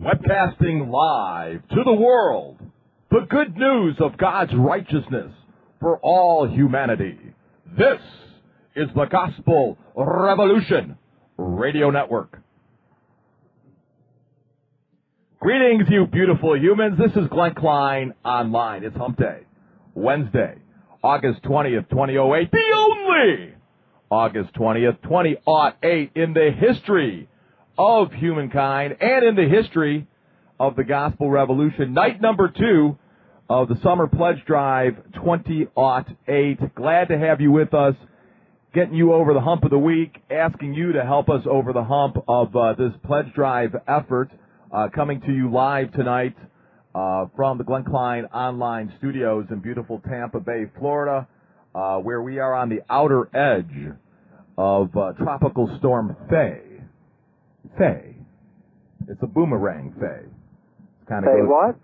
Webcasting live to the world, the good news of God's righteousness for all humanity. This is the Gospel Revolution Radio Network. Greetings, you beautiful humans. This is Glenn Klein Online. It's Hump Day, Wednesday, August 20th, 2008, the only August 20th, 2008 in the history of humankind and in the history of the Gospel Revolution. Night number 2 of the Summer Pledge Drive 2008. Glad to have you with us, getting you over the hump of the week, asking you to help us over the hump of this Pledge Drive effort, coming to you live tonight from the Glenn Klein Online Studios in beautiful Tampa Bay, Florida, where we are on the outer edge of Tropical Storm Faye. Faye. It's a boomerang, Faye. Kind of Faye goes, what?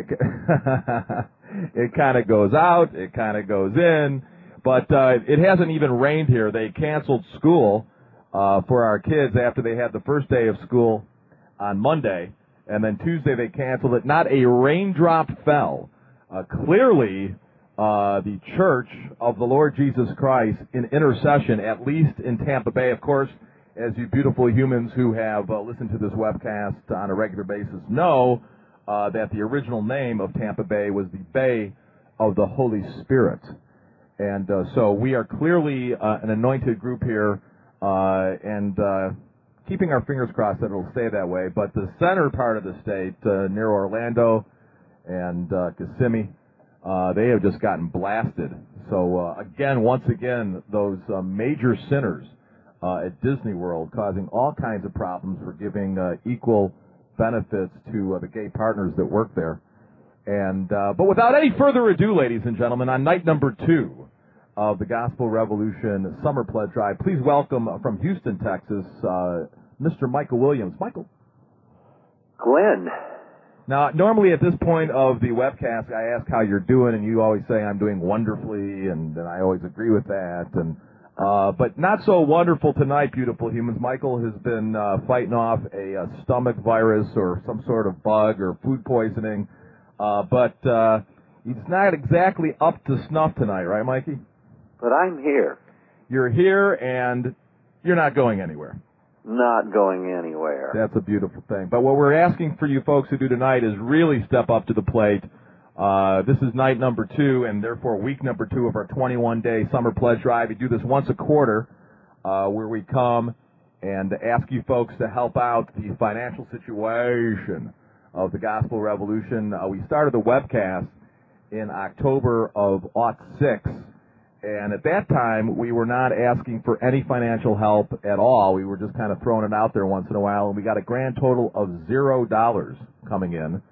It kind of goes out, it kind of goes in, but it hasn't even rained here. They canceled school for our kids after they had the first day of school on Monday, and then Tuesday they canceled it. Not a raindrop fell. Clearly, the Church of the Lord Jesus Christ in intercession, at least in Tampa Bay, of course, as you beautiful humans who have listened to this webcast on a regular basis know, that the original name of Tampa Bay was the Bay of the Holy Spirit. And so we are clearly an anointed group here, and keeping our fingers crossed that it'll stay that way. But the center part of the state, near Orlando and Kissimmee, they have just gotten blasted. So once again, those major sinners at Disney World causing all kinds of problems for giving equal benefits to the gay partners that work there. And but without any further ado, ladies and gentlemen, on night number 2 of the Gospel Revolution Summer Pledge Drive, please welcome from Houston, Texas, Mr. Michael Williams. Michael. Glenn. Now, normally at this point of the webcast, I ask how you're doing, and you always say I'm doing wonderfully, and I always agree with that. And but not so wonderful tonight, beautiful humans. Michael has been fighting off a stomach virus or some sort of bug or food poisoning, but he's not exactly up to snuff tonight, right, Mikey? But I'm here. You're here, and you're not going anywhere. Not going anywhere. That's a beautiful thing. But what we're asking for you folks to do tonight is really step up to the plate. This is night number 2, and therefore week number 2 of our 21-day Summer Pledge Drive. We do this once a quarter, where we come and ask you folks to help out the financial situation of the Gospel Revolution. We started the webcast in October of '06, and at that time we were not asking for any financial help at all. We were just kind of throwing it out there once in a while, and we got a grand total of $0 coming in.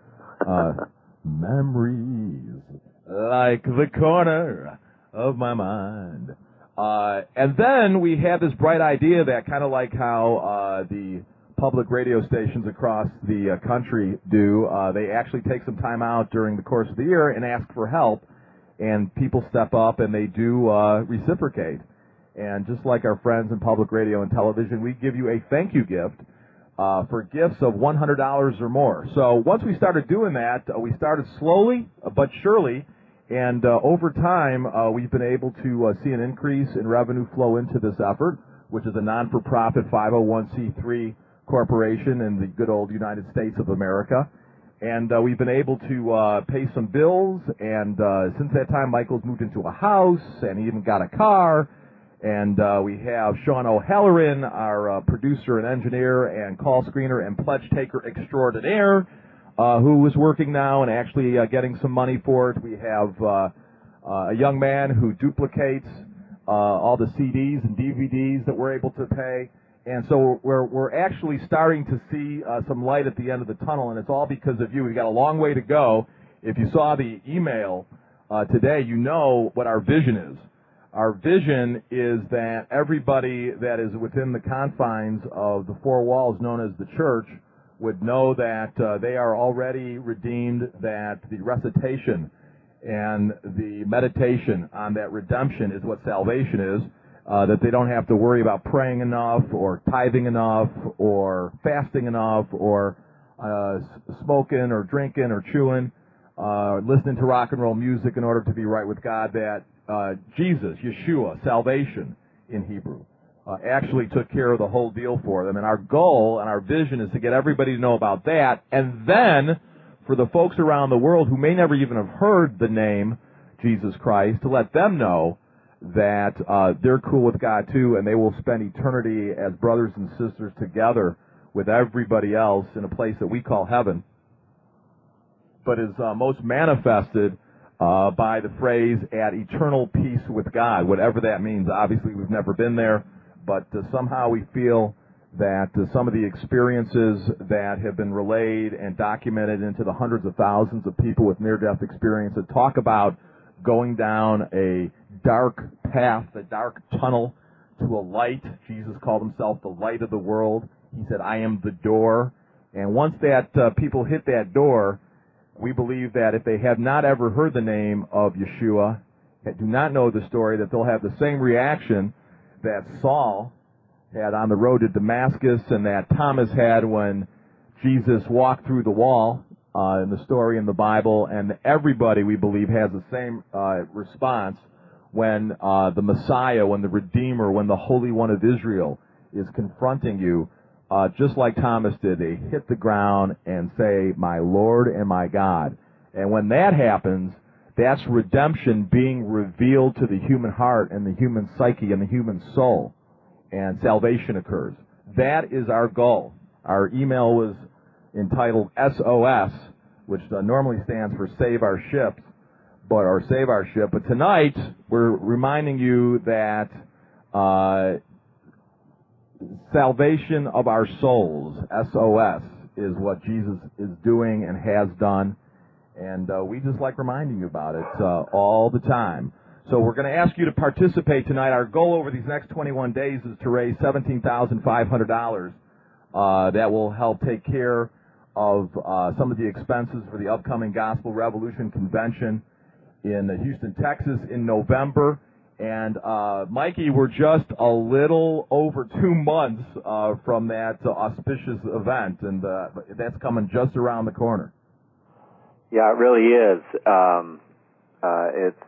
Memories like the corner of my mind. And then we had this bright idea that kind of like how the public radio stations across the country do, they actually take some time out during the course of the year and ask for help, and people step up and they do reciprocate. And just like our friends in public radio and television, we give you a thank you gift for gifts of $100 or more. So once we started doing that, we started slowly but surely, and over time we've been able to see an increase in revenue flow into this effort, which is a non-for-profit 501c3 corporation in the good old United States of America. And we've been able to pay some bills, and since that time Michael's moved into a house, and he even got a car. And we have Sean O'Halloran, our producer and engineer and call screener and pledge taker extraordinaire, who is working now and actually getting some money for it. We have a young man who duplicates all the CDs and DVDs that we're able to pay. And so we're actually starting to see some light at the end of the tunnel, and it's all because of you. We've got a long way to go. If you saw the email today, you know what our vision is. Our vision is that everybody that is within the confines of the four walls known as the church would know that they are already redeemed, that the recitation and the meditation on that redemption is what salvation is, that they don't have to worry about praying enough or tithing enough or fasting enough or smoking or drinking or chewing, listening to rock and roll music in order to be right with God, that Jesus, Yeshua, salvation in Hebrew, actually took care of the whole deal for them. And our goal and our vision is to get everybody to know about that, and then for the folks around the world who may never even have heard the name Jesus Christ, to let them know that they're cool with God too, and they will spend eternity as brothers and sisters together with everybody else in a place that we call heaven, but is most manifested by the phrase, at eternal peace with God, whatever that means. Obviously, we've never been there, but somehow we feel that some of the experiences that have been relayed and documented into the hundreds of thousands of people with near-death experience that talk about going down a dark path, a dark tunnel to a light. Jesus called himself the light of the world. He said, I am the door. And once that people hit that door, we believe that if they have not ever heard the name of Yeshua, do not know the story, that they'll have the same reaction that Saul had on the road to Damascus and that Thomas had when Jesus walked through the wall in the story in the Bible. And everybody, we believe, has the same response when the Messiah, when the Redeemer, when the Holy One of Israel is confronting you. Just like Thomas did, they hit the ground and say, my Lord and my God. And when that happens, that's redemption being revealed to the human heart and the human psyche and the human soul. And salvation occurs. That is our goal. Our email was entitled SOS, which normally stands for Save Our Ships, or Save Our Ship. But tonight, we're reminding you that salvation of our souls, SOS, is what Jesus is doing and has done. And we just like reminding you about it all the time. So we're going to ask you to participate tonight. Our goal over these next 21 days is to raise $17,500. That will help take care of some of the expenses for the upcoming Gospel Revolution Convention in Houston, Texas in November. And Mikey, we're just a little over 2 months from that auspicious event, and that's coming just around the corner. Yeah, it really is. It's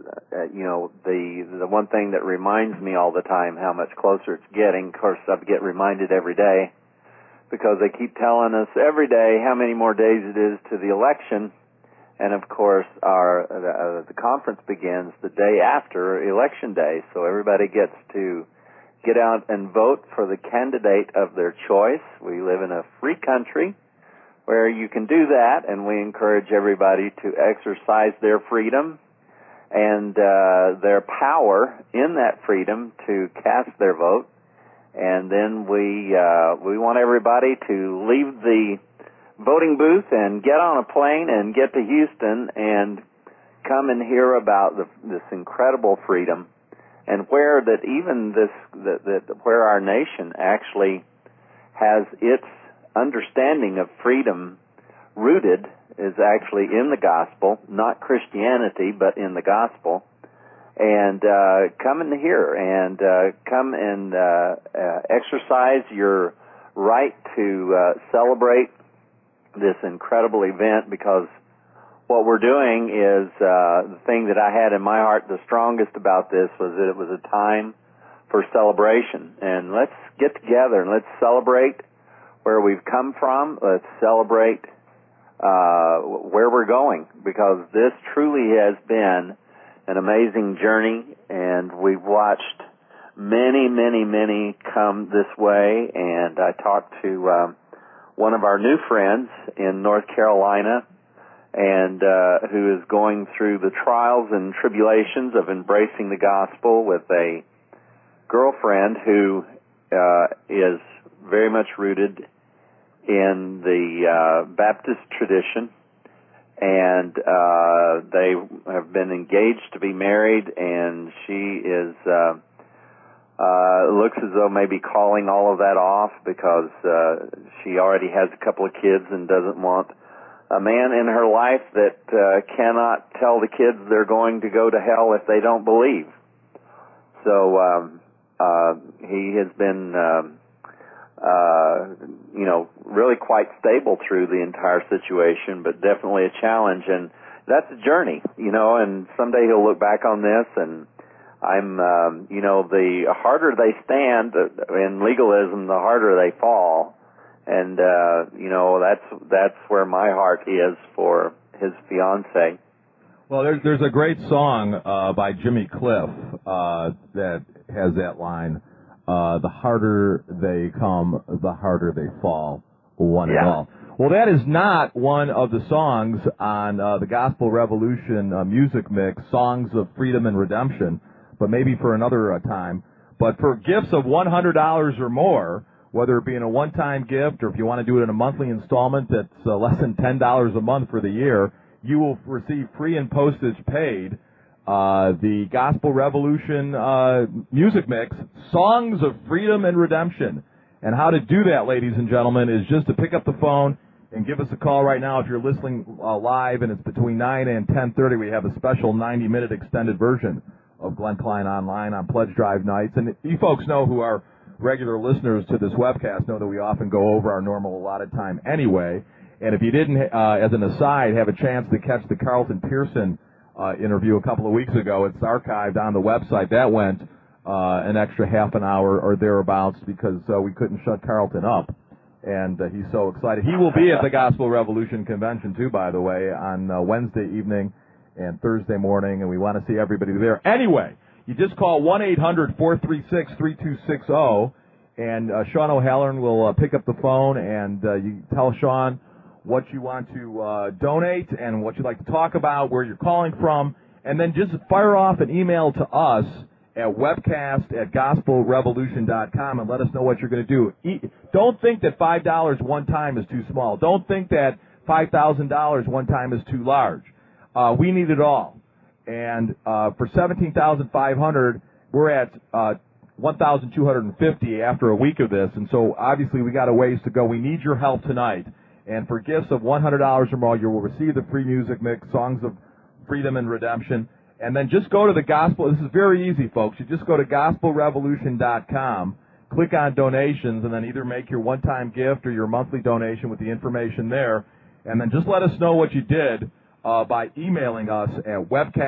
the one thing that reminds me all the time how much closer it's getting. Of course, I get reminded every day because they keep telling us every day how many more days it is to the election. And of course, the conference begins the day after Election Day, so everybody gets to get out and vote for the candidate of their choice. We live in a free country where you can do that, and we encourage everybody to exercise their freedom and their power in that freedom to cast their vote. And then we want everybody to leave the voting booth and get on a plane and get to Houston and come and hear about this incredible freedom, and where that even where our nation actually has its understanding of freedom rooted is actually in the gospel, not Christianity, but in the gospel. And come in here and come and exercise your right to celebrate this incredible event, because what we're doing is the thing that I had in my heart the strongest about this was that it was a time for celebration. And let's get together and let's celebrate where we've come from. Let's celebrate where we're going, because this truly has been an amazing journey, and we've watched many, many, many come this way. And I talked to one of our new friends in North Carolina, and who is going through the trials and tribulations of embracing the gospel with a girlfriend who is very much rooted in the Baptist tradition, and they have been engaged to be married, and she is looks as though maybe calling all of that off because she already has a couple of kids and doesn't want a man in her life that cannot tell the kids they're going to go to hell if they don't believe. So he has been really quite stable through the entire situation, but definitely a challenge. And that's a journey, and someday he'll look back on this, and the harder they stand in legalism, the harder they fall. And, that's where my heart is for his fiancée. Well, there's a great song by Jimmy Cliff that has that line, the harder they come, the harder they fall, one and all. Well, that is not one of the songs on the Gospel Revolution music mix, Songs of Freedom and Redemption, but maybe for another time. But for gifts of $100 or more, whether it be in a one-time gift or if you want to do it in a monthly installment that's less than $10 a month for the year, you will receive free and postage paid the Gospel Revolution music mix, Songs of Freedom and Redemption. And how to do that, ladies and gentlemen, is just to pick up the phone and give us a call right now if you're listening live, and it's between 9 and 10:30. We have a special 90-minute extended version of Glenn Klein Online on Pledge Drive nights. And you folks know, who are regular listeners to this webcast, know that we often go over our normal allotted time anyway. And if you didn't, as an aside, have a chance to catch the Carlton Pearson interview a couple of weeks ago, it's archived on the website. That went an extra half an hour or thereabouts because we couldn't shut Carlton up. And he's so excited. He will be at the Gospel Revolution Convention, too, by the way, on Wednesday evening and Thursday morning, and we want to see everybody there. Anyway, you just call 1-800-436-3260, and Sean O'Halloran will pick up the phone, and you tell Sean what you want to donate and what you'd like to talk about, where you're calling from, and then just fire off an email to us at webcast@gospelrevolution.com and let us know what you're going to do. Don't think that $5 one time is too small. Don't think that $5,000 one time is too large. We need it all. And for $17,500, we're at $1,250 after a week of this, and so obviously we got a ways to go. We need your help tonight. And for gifts of $100 or more, you will receive the free music mix, Songs of Freedom and Redemption. And then just go to the Gospel. This is very easy, folks. You just go to gospelrevolution.com, click on donations, and then either make your one-time gift or your monthly donation with the information there. And then just let us know what you did by emailing us at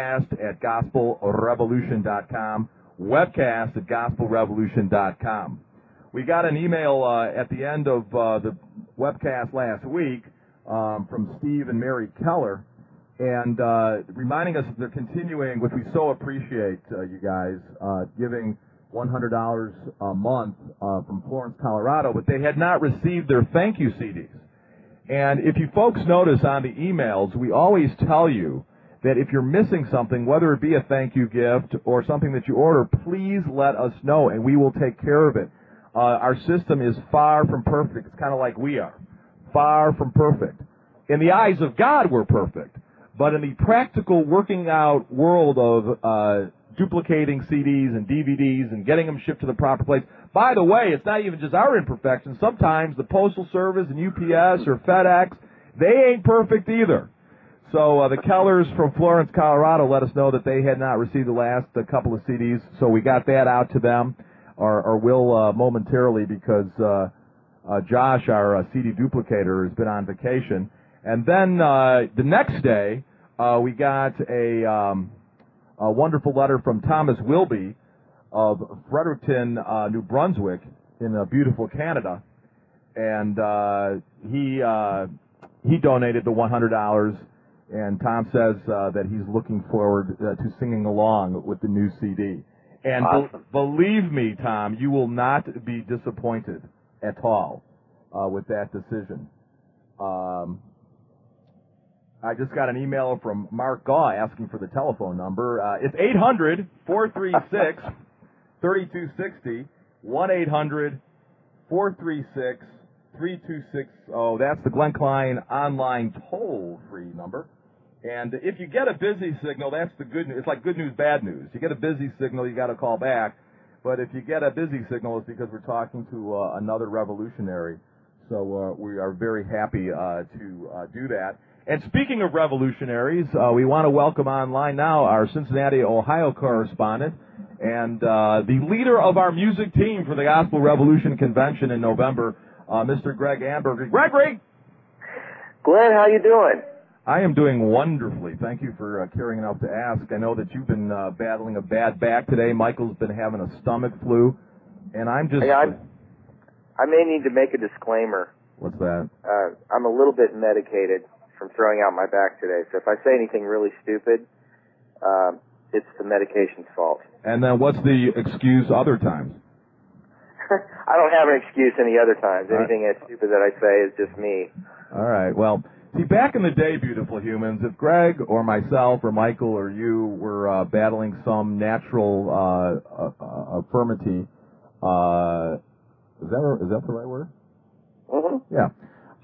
webcast@gospelrevolution.com, webcast@gospelrevolution.com. We got an email at the end of the webcast last week from Steve and Mary Keller, and reminding us that they're continuing, which we so appreciate, you guys, giving $100 a month from Florence, Colorado, but they had not received their thank you CDs. And if you folks notice on the emails, we always tell you that if you're missing something, whether it be a thank you gift or something that you order, please let us know, and we will take care of it. Our system is far from perfect. It's kind of like we are. Far from perfect. In the eyes of God, we're perfect. But in the practical working out world of duplicating CDs and DVDs and getting them shipped to the proper place, by the way, it's not even just our imperfections. Sometimes the Postal Service and UPS or FedEx, they ain't perfect either. So the Kellers from Florence, Colorado, let us know that they had not received the last couple of CDs, so we got that out to them. Or will momentarily, because Josh, our CD duplicator, has been on vacation. And then the next day, we got a wonderful letter from Thomas Wilby of Fredericton, New Brunswick, in beautiful Canada, and he donated the $100. And Tom says that he's looking forward to singing along with the new CD. And awesome. Believe me, Tom, you will not be disappointed at all with that decision. I just got an email from Mark Gaw asking for the telephone number. It's 800-436-3260, 1-800-436-3260. That's the Glenn Klein online toll-free number. And if you get a busy signal, that's the good news. It's like good news, bad news. You get a busy signal, you got to call back. But if you get a busy signal, it's because we're talking to another revolutionary. So we are very happy to do that. And speaking of revolutionaries, we want to welcome online now our Cincinnati, Ohio correspondent and the leader of our music team for the Gospel Revolution Convention in November, Mr. Greg Amberger. Gregory! Glenn, how you doing? I am doing wonderfully. Thank you for caring enough to ask. I know that you've been battling a bad back today. Michael's been having a stomach flu, and I'm just... Hey, I may need to make a disclaimer. What's that? I'm a little bit medicated from throwing out my back today, so if I say anything really stupid, it's the medication's fault. And then what's the excuse other times? I don't have an excuse any other times. Anything as stupid that I say is just me. All right. Well, see, back in the day, beautiful humans, if Greg or myself or Michael or you were battling some natural infirmity, is that the right word? Mm-hmm. Yeah.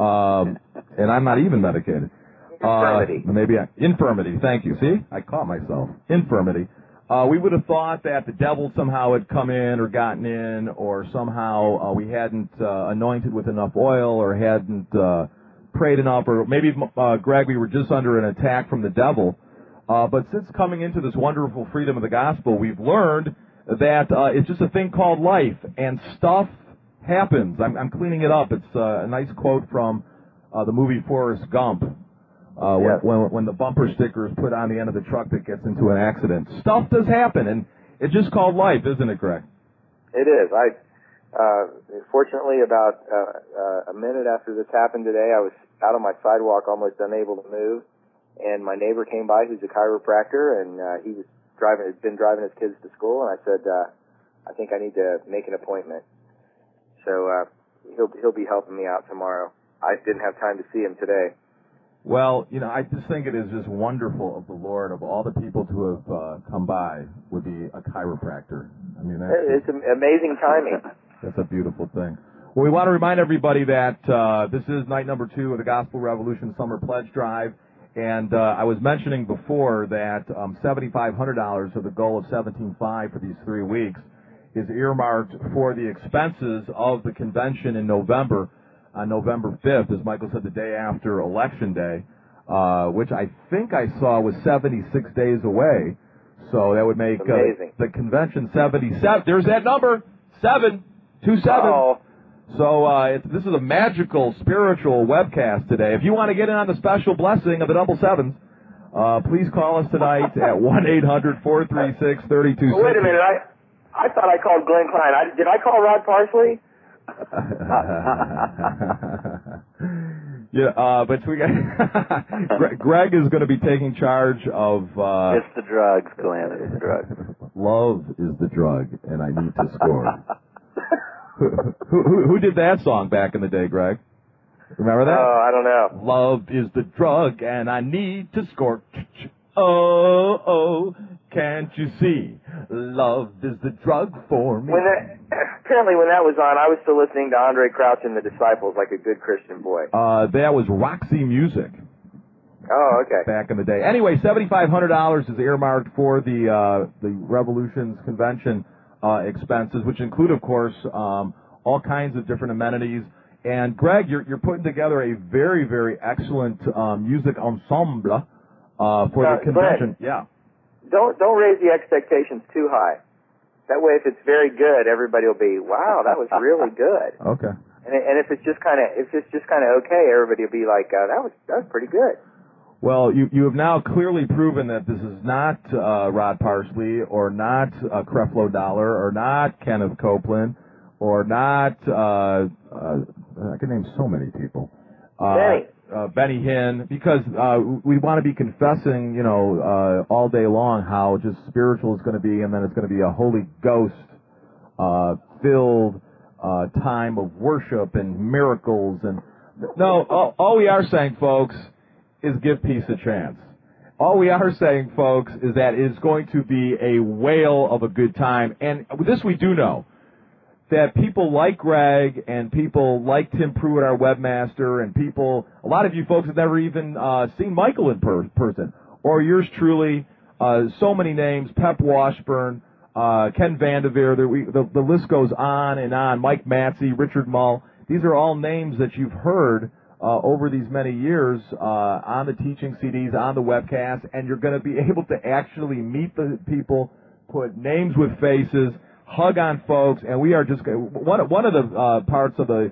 And I'm not even medicated. Infirmity. Infirmity. Thank you. See, I caught myself. Infirmity. We would have thought that the devil somehow had come in or gotten in, or somehow we hadn't anointed with enough oil, or hadn't prayed enough, or maybe, Greg, we were just under an attack from the devil. But since coming into this wonderful freedom of the gospel, we've learned that it's just a thing called life, and stuff happens. I'm cleaning it up. It's a nice quote from the movie Forrest Gump. When the bumper sticker is put on the end of the truck that gets into an accident. Stuff does happen, and it's just called life, isn't it, Greg? It is. Fortunately, about a minute after this happened today, I was out on my sidewalk, almost unable to move, and my neighbor came by, who's a chiropractor, and he was had been driving his kids to school, and I said, I think I need to make an appointment. So he'll be helping me out tomorrow. I didn't have time to see him today. Well, I just think it is just wonderful of the Lord, of all the people to have come by, would be a chiropractor. I mean, it's amazing timing. That's a beautiful thing. Well, we want to remind everybody that this is night number 2 of the Gospel Revolution Summer Pledge Drive, and I was mentioning before that $7,500 of the goal of $17,500 for these 3 weeks is earmarked for the expenses of the convention in November. On November 5th, as Michael said, the day after Election Day, which I think I saw was 76 days away. So that would make the convention 77. There's that number, 727. Oh. So this is a magical, spiritual webcast today. If you want to get in on the special blessing of the double sevens, please call us tonight at 1-800-436-3260. Wait a minute, I thought I called Glenn Klein. Did I call Rod Parsley? Yeah, but we got Greg is going to be taking charge of. It's the drugs, Glenn. It's the drugs. Love is the drug, and I need to score. who did that song back in the day, Greg? Remember that? Oh, I don't know. Love is the drug, and I need to score. Oh, can't you see? Love is the drug for me. Apparently when that was on, I was still listening to Andre Crouch and the Disciples like a good Christian boy. That was Roxy Music. Oh, okay. Back in the day. Anyway, $7,500 is earmarked for the Revolution's convention expenses, which include, of course, all kinds of different amenities. And Greg, you're putting together a very, very excellent music ensemble for the convention. Glenn, don't raise the expectations too high. That way, if it's very good, everybody will be, wow, that was really good. Okay. And if it's just kind of okay, everybody will be like, that was pretty good. Well, you have now clearly proven that this is not Rod Parsley, or not Creflo Dollar, or not Kenneth Copeland, or not I can name so many people. Benny Hinn, because we want to be confessing, all day long how just spiritual it's going to be, and then it's going to be a Holy Ghost filled time of worship and miracles. And no, all we are saying, folks, is give peace a chance. All we are saying, folks, is that it's going to be a whale of a good time. And this we do know, that people like Greg and people like Tim Pruitt, our webmaster, and a lot of you folks have never even seen Michael in person, or yours truly, so many names, Pep Washburn, Ken Vanderveer, the list goes on and on, Mike Matsey, Richard Mull. These are all names that you've heard over these many years on the teaching CDs, on the webcast, and you're going to be able to actually meet the people, put names with faces, hug on folks, and we are just one of the parts of the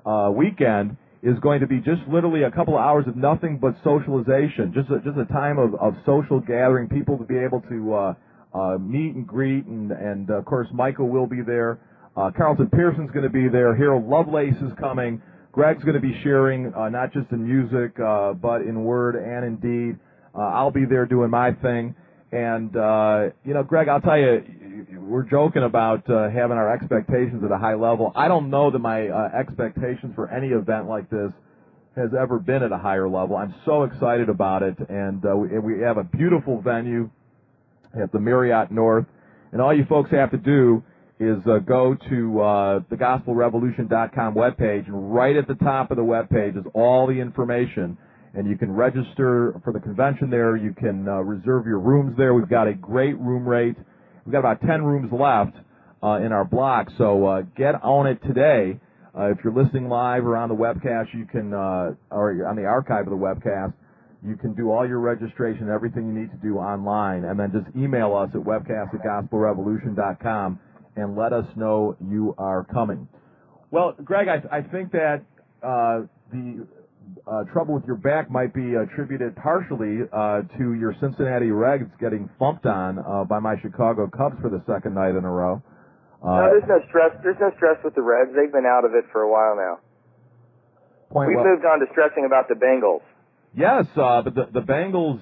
weekend is going to be just literally a couple of hours of nothing but socialization, just a time of social gathering, people to be able to meet and greet, and of course Michael will be there. Carlton Pearson's going to be there. Harold Lovelace is coming. Greg's going to be sharing not just in music but in word and in deed. I'll be there doing my thing. And, Greg, I'll tell you, we're joking about having our expectations at a high level. I don't know that my expectations for any event like this has ever been at a higher level. I'm so excited about it, and we have a beautiful venue at the Marriott North, and all you folks have to do is go to the GospelRevolution.com webpage, and right at the top of the webpage is all the information. And you can register for the convention there. You can reserve your rooms there. We've got a great room rate. We've got about 10 rooms left in our block, so get on it today. If you're listening live or on the webcast, you can, or on the archive of the webcast, you can do all your registration, everything you need to do online, and then just email us at webcast@gospelrevolution.com and let us know you are coming. Well, Greg, I think that the trouble with your back might be attributed partially to your Cincinnati Reds getting thumped on by my Chicago Cubs for the second night in a row. No, there's no stress. There's no stress with the Reds. They've been out of it for a while now. We've moved on to stressing about the Bengals. Yes, but the Bengals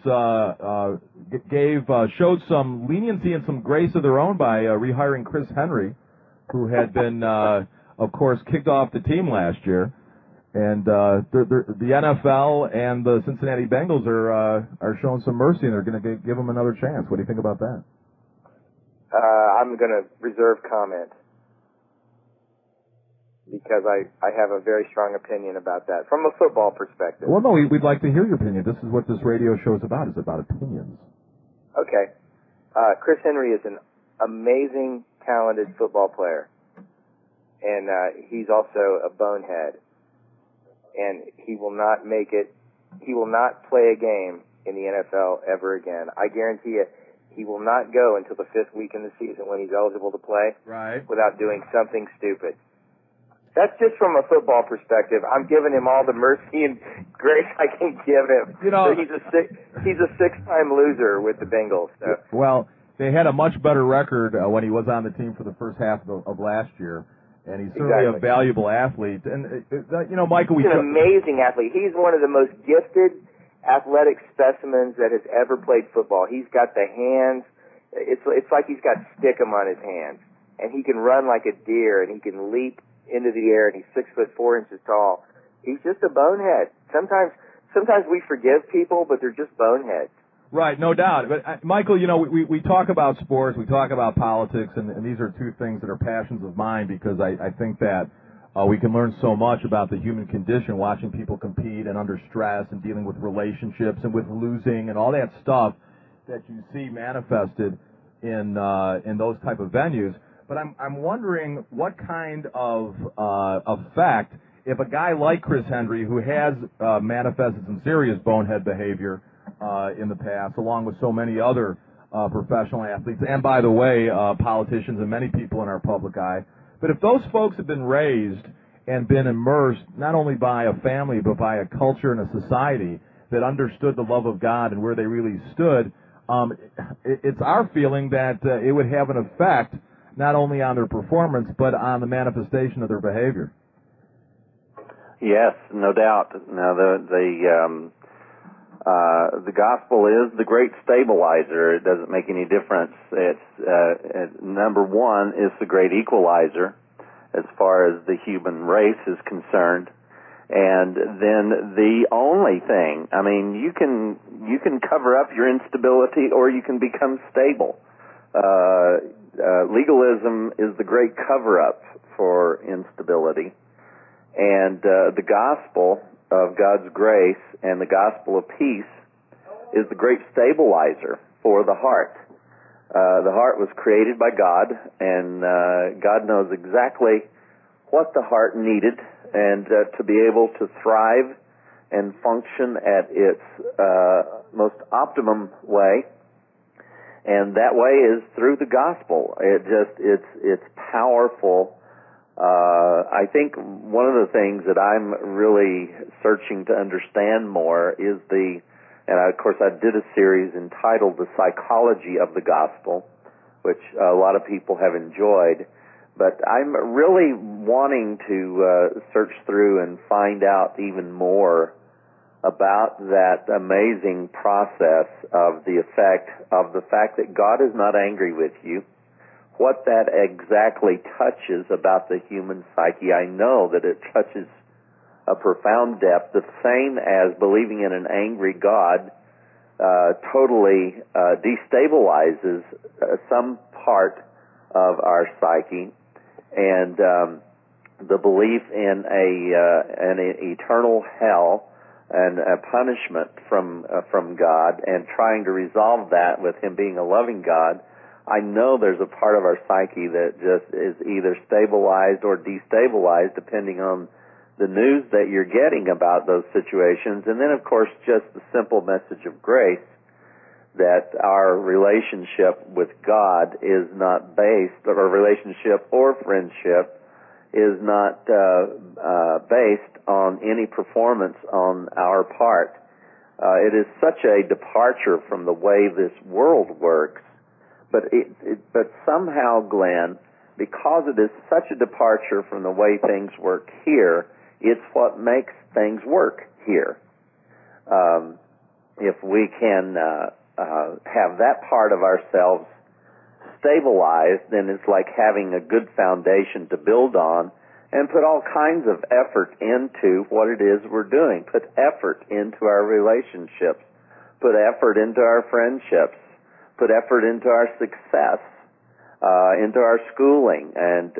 showed some leniency and some grace of their own by rehiring Chris Henry, who had been, of course, kicked off the team last year. And the NFL and the Cincinnati Bengals are showing some mercy, and they're going to give them another chance. What do you think about that? I'm going to reserve comment because I have a very strong opinion about that from a football perspective. Well, no, we'd like to hear your opinion. This is what this radio show is about. It's about opinions. Okay. Chris Henry is an amazing, talented football player, and he's also a bonehead. And he will not make it. He will not play a game in the NFL ever again. I guarantee it. He will not go until the 5th week in the season when he's eligible to play, right, without doing something stupid. That's just from a football perspective. I'm giving him all the mercy and grace I can give him. So he's a 6-time loser with the Bengals. So. Well, they had a much better record when he was on the team for the first half of last year. And he's certainly a valuable athlete. And, Michael, he's an amazing athlete. He's one of the most gifted athletic specimens that has ever played football. He's got the hands. It's like he's got stickum on his hands. And he can run like a deer, and he can leap into the air, and he's 6'4" tall. He's just a bonehead. Sometimes we forgive people, but they're just boneheads. Right, no doubt. But, Michael, we talk about sports, we talk about politics, and these are two things that are passions of mine because I think that we can learn so much about the human condition watching people compete and under stress and dealing with relationships and with losing and all that stuff that you see manifested in those type of venues. But I'm wondering what kind of effect, if a guy like Chris Henry, who has manifested some serious bonehead behavior in the past, along with so many other professional athletes, and by the way, politicians and many people in our public eye. But if those folks have been raised and been immersed not only by a family but by a culture and a society that understood the love of God and where they really stood, it's our feeling that it would have an effect not only on their performance but on the manifestation of their behavior. Yes, no doubt. Now the gospel is the great stabilizer. It doesn't make any difference. It's number one is the great equalizer as far as the human race is concerned. And then the only thing, I mean, you can cover up your instability or you can become stable. Legalism is the great cover-up for instability. And the gospel of God's grace and the gospel of peace is the great stabilizer for the heart. The heart was created by God, and God knows exactly what the heart needed and to be able to thrive and function at its most optimum way. And that way is through the gospel. It's powerful I think one of the things that I'm really searching to understand more is of course I did a series entitled The Psychology of the Gospel, which a lot of people have enjoyed, but I'm really wanting to search through and find out even more about that amazing process of the fact that God is not angry with you, what that exactly touches about the human psyche. I know that it touches a profound depth, the same as believing in an angry God totally destabilizes some part of our psyche, and the belief in an eternal hell and a punishment from God, and trying to resolve that with Him being a loving God. I know there's a part of our psyche that just is either stabilized or destabilized depending on the news that you're getting about those situations. And then, of course, just the simple message of grace that our relationship with God is not based, or relationship or friendship is not based on any performance on our part. It is such a departure from the way this world works. But somehow, Glenn, because it is such a departure from the way things work here, it's what makes things work here. If we can have that part of ourselves stabilized, then it's like having a good foundation to build on and put all kinds of effort into what it is we're doing. Put effort into our relationships. Put effort into our friendships. Put effort into our success, into our schooling, and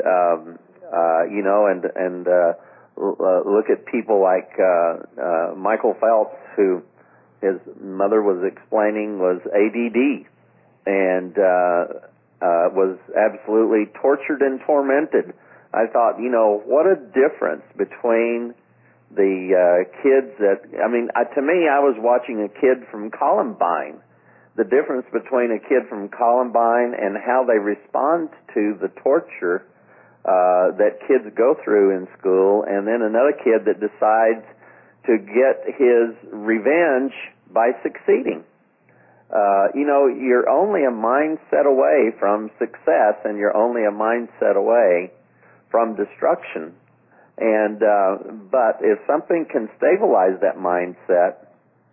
look at people like Michael Phelps, who his mother was explaining was ADD, and was absolutely tortured and tormented. I thought, what a difference between the kids that, to me, I was watching a kid from Columbine. The difference between a kid from Columbine and how they respond to the torture that kids go through in school, and then another kid that decides to get his revenge by succeeding. You're only a mindset away from success, and you're only a mindset away from destruction. And but if something can stabilize that mindset,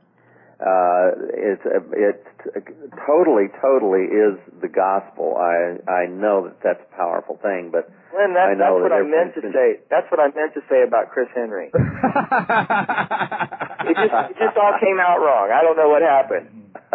it totally is the gospel. I know that that's a powerful thing, but Glenn, that's what I meant to say. That's what I meant to say about Chris Henry. It just all came out wrong. I don't know what happened.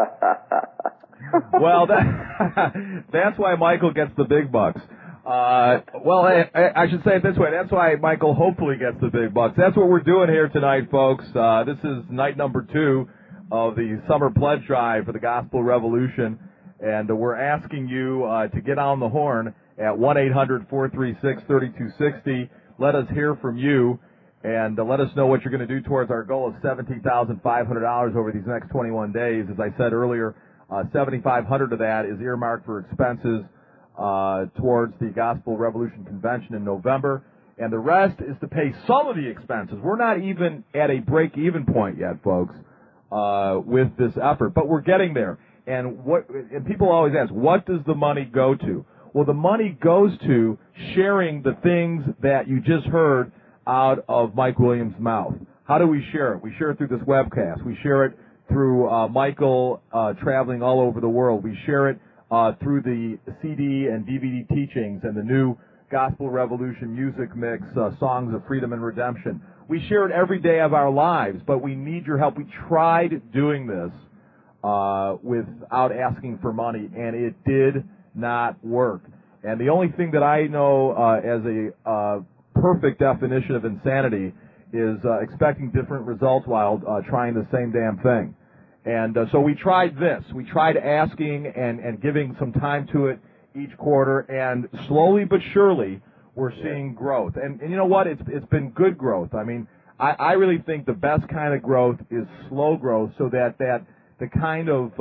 Well, that's why Michael gets the big bucks. Well, I should say it this way. That's why Michael hopefully gets the big bucks. That's what we're doing here tonight, folks. This is night number 2 of the Summer Pledge Drive for the Gospel Revolution, and we're asking you to get on the horn at 1-800-436-3260. Let us hear from you, and let us know what you're going to do towards our goal of $17,500 over these next 21 days. As I said earlier, $7,500 of that is earmarked for expenses towards the Gospel Revolution Convention in November, and the rest is to pay some of the expenses. We're not even at a break-even point yet, folks, with this effort, but we're getting there. And people always ask, what does the money go to? Well, the money goes to sharing the things that you just heard out of Mike Williams' mouth. How do we share it? We share it through this webcast. We share it through Michael traveling all over the world. We share it through the CD and DVD teachings and the new Gospel Revolution music mix, Songs of Freedom and Redemption. We share it every day of our lives, but we need your help. We tried doing this without asking for money, and it did not work. And the only thing that I know as a perfect definition of insanity is expecting different results while trying the same damn thing. And so we tried this. We tried asking and giving some time to it each quarter, and slowly but surely we're seeing growth. And you know what? It's been good growth. I mean, I really think the best kind of growth is slow growth, so that the kind of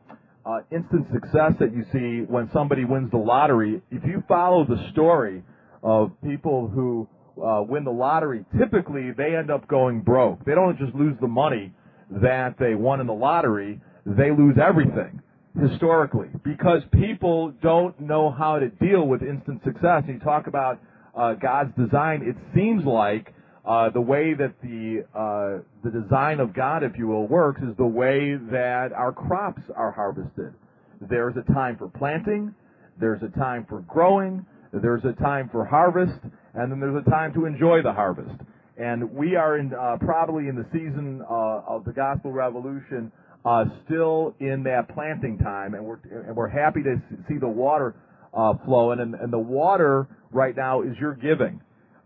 instant success that you see when somebody wins the lottery, if you follow the story of people who win the lottery. Typically, they end up going broke. They don't just lose the money that they won in the lottery. They lose everything, historically, because people don't know how to deal with instant success. And you talk about God's design. It seems like the way that the design of God, if you will, works is the way that our crops are harvested. There's a time for planting, there's a time for growing, there's a time for harvest, and then there's a time to enjoy the harvest. And we are in probably in the season of the Gospel Revolution, still in that planting time, and we're happy to see the water flowing, and the water right now is your giving.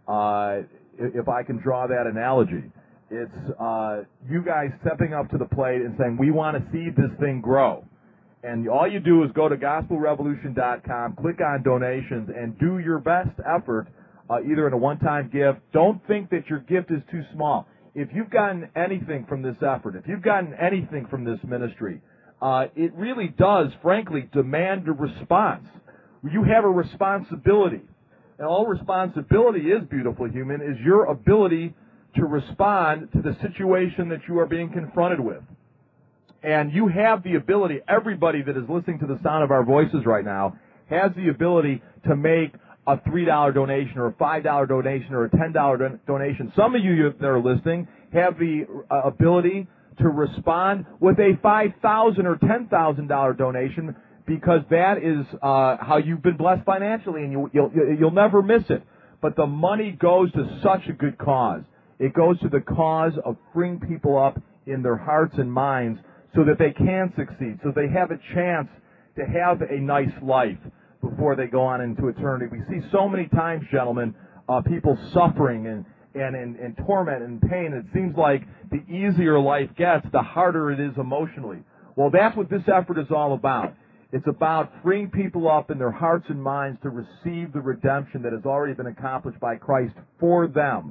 If I can draw that analogy, it's you guys stepping up to the plate and saying, we want to see this thing grow. And all you do is go to gospelrevolution.com, click on donations, and do your best effort, either in a one-time gift. Don't think that your gift is too small. If you've gotten anything from this effort, if you've gotten anything from this ministry, it really does, frankly, demand a response. You have a responsibility. And all responsibility is, beautiful human, is your ability to respond to the situation that you are being confronted with. And you have the ability, everybody that is listening to the sound of our voices right now has the ability to make a $3 donation or a $5 donation or a $10 donation. Some of you that are listening have the ability to respond with a $5,000 or $10,000 donation, because that is how you've been blessed financially, and you'll never miss it. But the money goes to such a good cause. It goes to the cause of freeing people up in their hearts and minds so that they can succeed, so they have a chance to have a nice life before they go on into eternity. We see so many times, gentlemen, people suffering and torment and pain. It seems like the easier life gets, the harder it is emotionally. Well, that's what this effort is all about. It's about freeing people up in their hearts and minds to receive the redemption that has already been accomplished by Christ for them.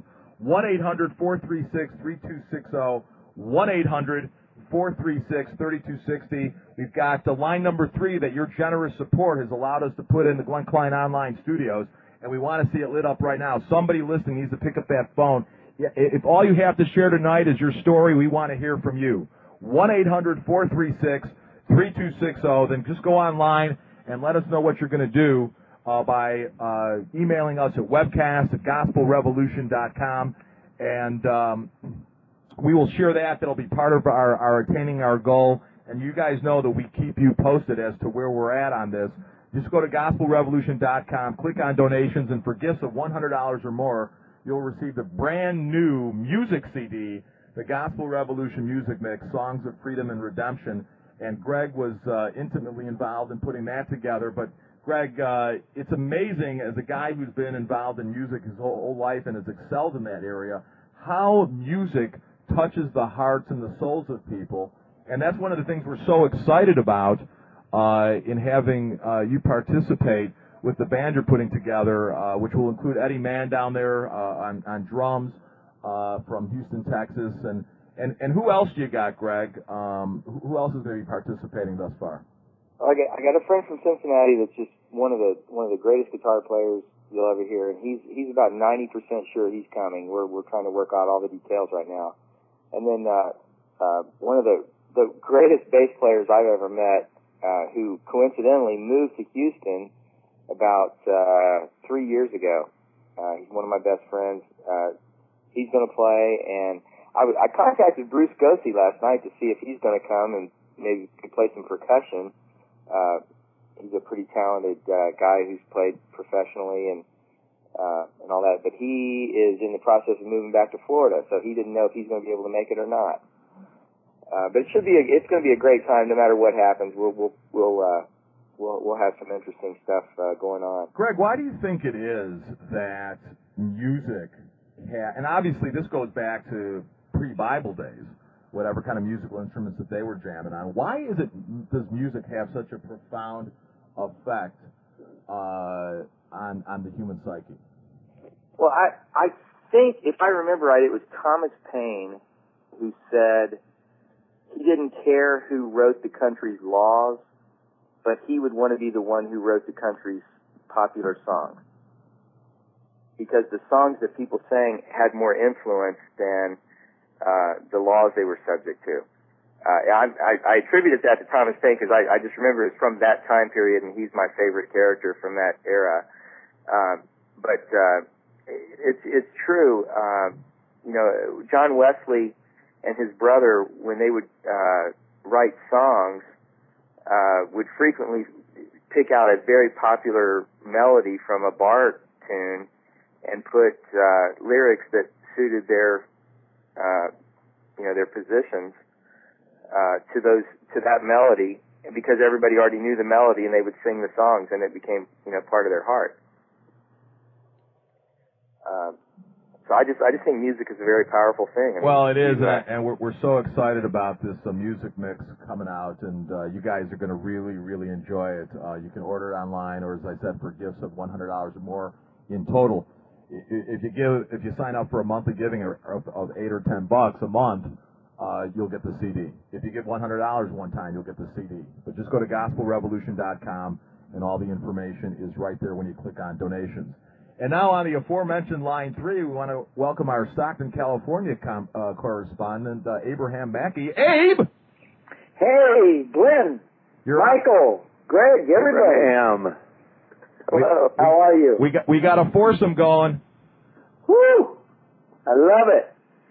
1-800-436-3260, 1-800-436-3260. We've got the line number 3 that your generous support has allowed us to put in the Glenn Klein Online Studios, and we want to see it lit up right now. Somebody listening needs to pick up that phone. If all you have to share tonight is your story, we want to hear from you. 1-800-436-3260. Then just go online and let us know what you're going to do by emailing us at webcast@gospelrevolution.com, and we will share that. That'll be part of our attaining our goal. And you guys know that we keep you posted as to where we're at on this. Just go to gospelrevolution.com, click on donations, and for gifts of $100 or more, you'll receive the brand new music CD, the Gospel Revolution Music Mix, Songs of Freedom and Redemption. And Greg was intimately involved in putting that together. But Greg, it's amazing, as a guy who's been involved in music his whole life and has excelled in that area, how music touches the hearts and the souls of people. And that's one of the things we're so excited about in having you participate with the band you're putting together, which will include Eddie Mann down there on drums from Houston, Texas. And who else do you got, Greg? Who else is going to be participating thus far? I got a friend from Cincinnati that's just one of the greatest guitar players you'll ever hear, and he's about 90% sure he's coming. We're trying to work out all the details right now. And then one of the greatest bass players I've ever met, who coincidentally moved to Houston about 3 years ago. He's one of my best friends. He's going to play, and I contacted Bruce Gosse last night to see if he's going to come and maybe could play some percussion. He's a pretty talented guy who's played professionally and all that, but he is in the process of moving back to Florida, so he didn't know if he's going to be able to make it or not. But it's going to be a great time no matter what happens. We'll have some interesting stuff going on. Greg, why do you think it is that music and obviously this goes back to pre-Bible days, whatever kind of musical instruments that they were jamming on. Why does music have such a profound effect on the human psyche? Well, I think, if I remember right, it was Thomas Paine who said he didn't care who wrote the country's laws, but he would want to be the one who wrote the country's popular songs. because the songs that people sang had more influence than the laws they were subject to. I attributed that to Thomas Paine because I just remember it's from that time period, and he's my favorite character from that era. But it's true. John Wesley and his brother, when they would write songs, would frequently pick out a very popular melody from a bar tune and put lyrics that suited their positions to that melody, and because everybody already knew the melody, and they would sing the songs, and it became part of their heart. So I just think music is a very powerful thing. Well, it is, and we're so excited about this music mix coming out, and you guys are going to really, really enjoy it. You can order it online, or as I said, for gifts of $100 or more in total. If you sign up for a monthly giving of $8 or $10 a month, you'll get the CD. If you give $100 one time, you'll get the CD. But just go to gospelrevolution.com, and all the information is right there when you click on donations. And now on the aforementioned line 3, we want to welcome our Stockton, California correspondent, Abraham Mackey. Abe! Hey, Glenn, Michael, Greg, everybody. Abraham. Hello, how are you? We got a foursome going. Woo! I love it.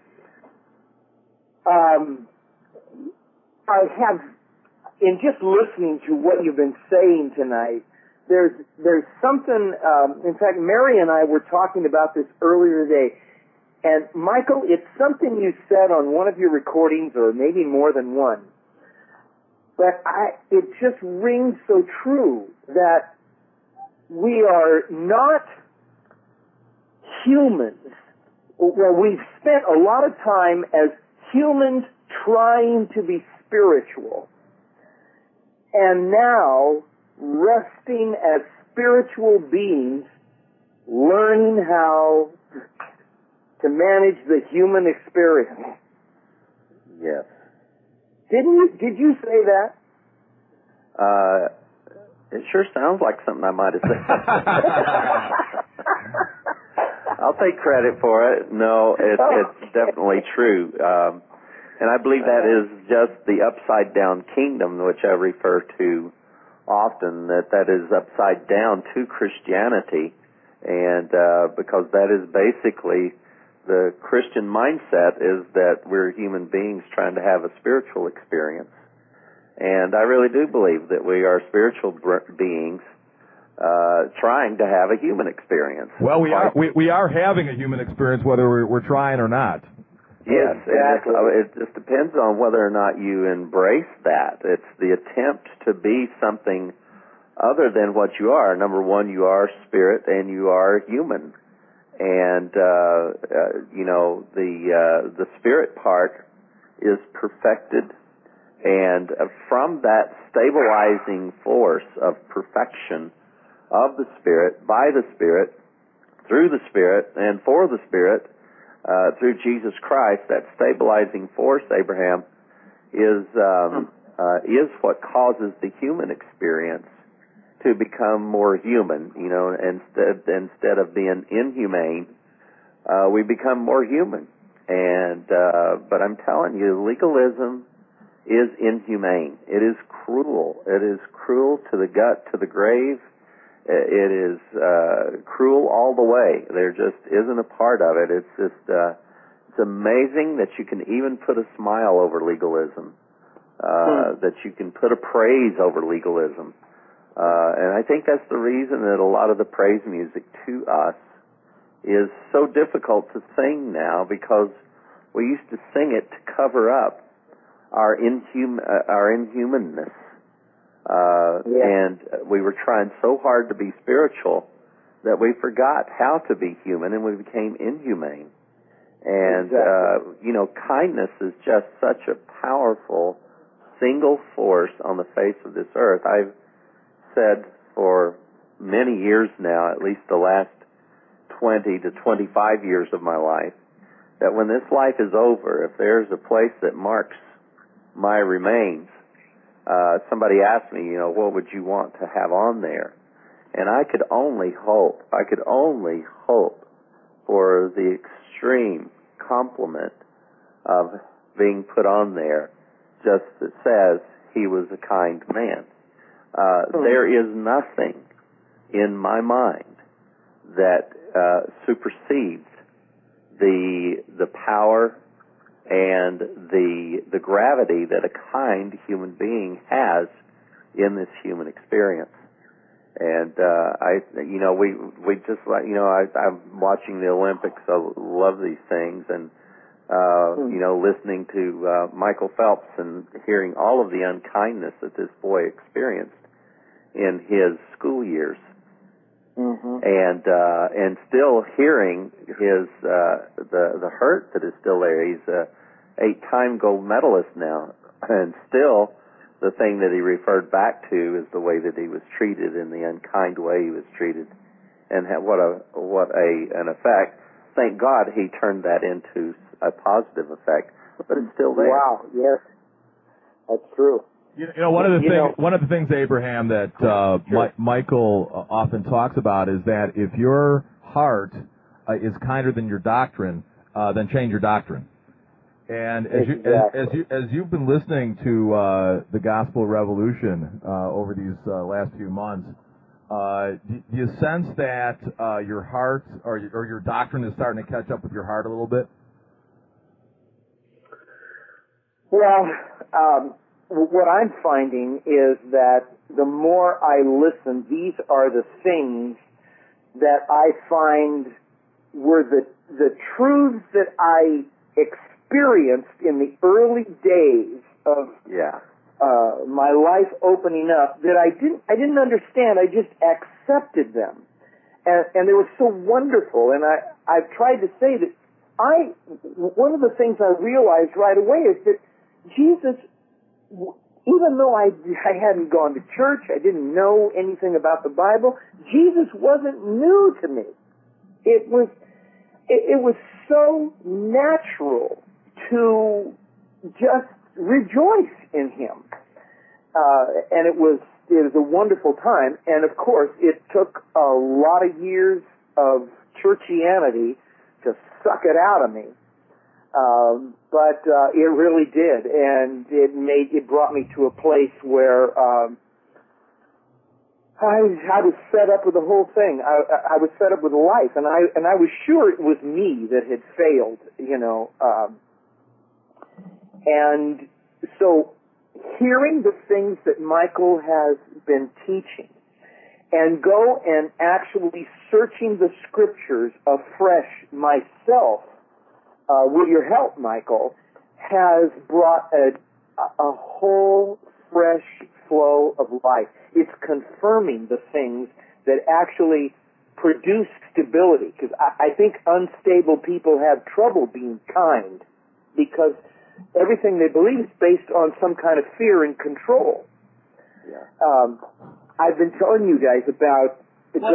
I have, in just listening to what you've been saying tonight, there's something, in fact, Mary and I were talking about this earlier today, and Michael, it's something you said on one of your recordings, or maybe more than one, but it just rings so true that we are not humans. Well, we've spent a lot of time as humans trying to be spiritual, and now resting as spiritual beings, learning how to manage the human experience. Yes. Did you say that? It sure sounds like something I might have said. I'll take credit for it. No, it's definitely true. And I believe that is just the upside down kingdom, which I refer to often, that is upside down to Christianity, and because that is basically the Christian mindset, is that we're human beings trying to have a spiritual experience. And I really do believe that we are spiritual beings trying to have a human experience. Well, we are having a human experience whether we're trying or not. Yes, exactly. It just depends on whether or not you embrace that. It's the attempt to be something other than what you are. Number one, you are spirit and you are human. And, the spirit part is perfected. And from that stabilizing force of perfection of the Spirit, by the Spirit, through the Spirit, and for the Spirit, through Jesus Christ, that stabilizing force, Abraham, is what causes the human experience to become more human. Instead of being inhumane, we become more human. And but I'm telling you, legalism is inhumane. It is cruel. It is cruel to the gut, to the grave. It is cruel all the way. There just isn't a part of it. It's just it's amazing that you can even put a smile over legalism, that you can put a praise over legalism. And I think that's the reason that a lot of the praise music to us is so difficult to sing now, because we used to sing it to cover up our inhumanness. And we were trying so hard to be spiritual that we forgot how to be human, and we became inhumane. And, kindness is just such a powerful single force on the face of this earth. I've said for many years now, at least the last 20 to 25 years of my life, that when this life is over, if there's a place that marks my remains, somebody asked me, what would you want to have on there? And I could only hope for the extreme compliment of being put on there just that says he was a kind man. There is nothing in my mind that supersedes the power and the gravity that a kind human being has in this human experience. And we just like, I'm watching the Olympics. I love these things, and listening to Michael Phelps and hearing all of the unkindness that this boy experienced in his school years. Mm-hmm. And still hearing his the hurt that is still there. He's a 8-time gold medalist now, and still the thing that he referred back to is the way that he was treated, and the unkind way he was treated, and what an effect. Thank God he turned that into a positive effect, but it's still there. Wow, yes, that's true. One of the things, Abraham, that Michael often talks about is that if your heart is kinder than your doctrine, then change your doctrine. And as you've been listening to the Gospel Revolution over these last few months, do you sense that your heart or your doctrine is starting to catch up with your heart a little bit? Well, what I'm finding is that the more I listen, these are the things that I find were the truths that I experienced in the early days of my life opening up, that I didn't understand. I just accepted them, and they were so wonderful. And I've tried to say that one of the things I realized right away is that Jesus, even though I hadn't gone to church, I didn't know anything about the Bible, Jesus wasn't new to me. It was so natural to just rejoice in him. And it was a wonderful time. And of course, it took a lot of years of churchianity to suck it out of me. But it really did, and it brought me to a place where I was fed up with the whole thing. I was fed up with life, and I was sure it was me that had failed, and so hearing the things that Michael has been teaching, and go and actually searching the scriptures afresh myself, with your help, Michael, has brought a whole fresh flow of life. It's confirming the things that actually produce stability, because I think unstable people have trouble being kind because everything they believe is based on some kind of fear and control. Yeah. I've been telling you guys about we'll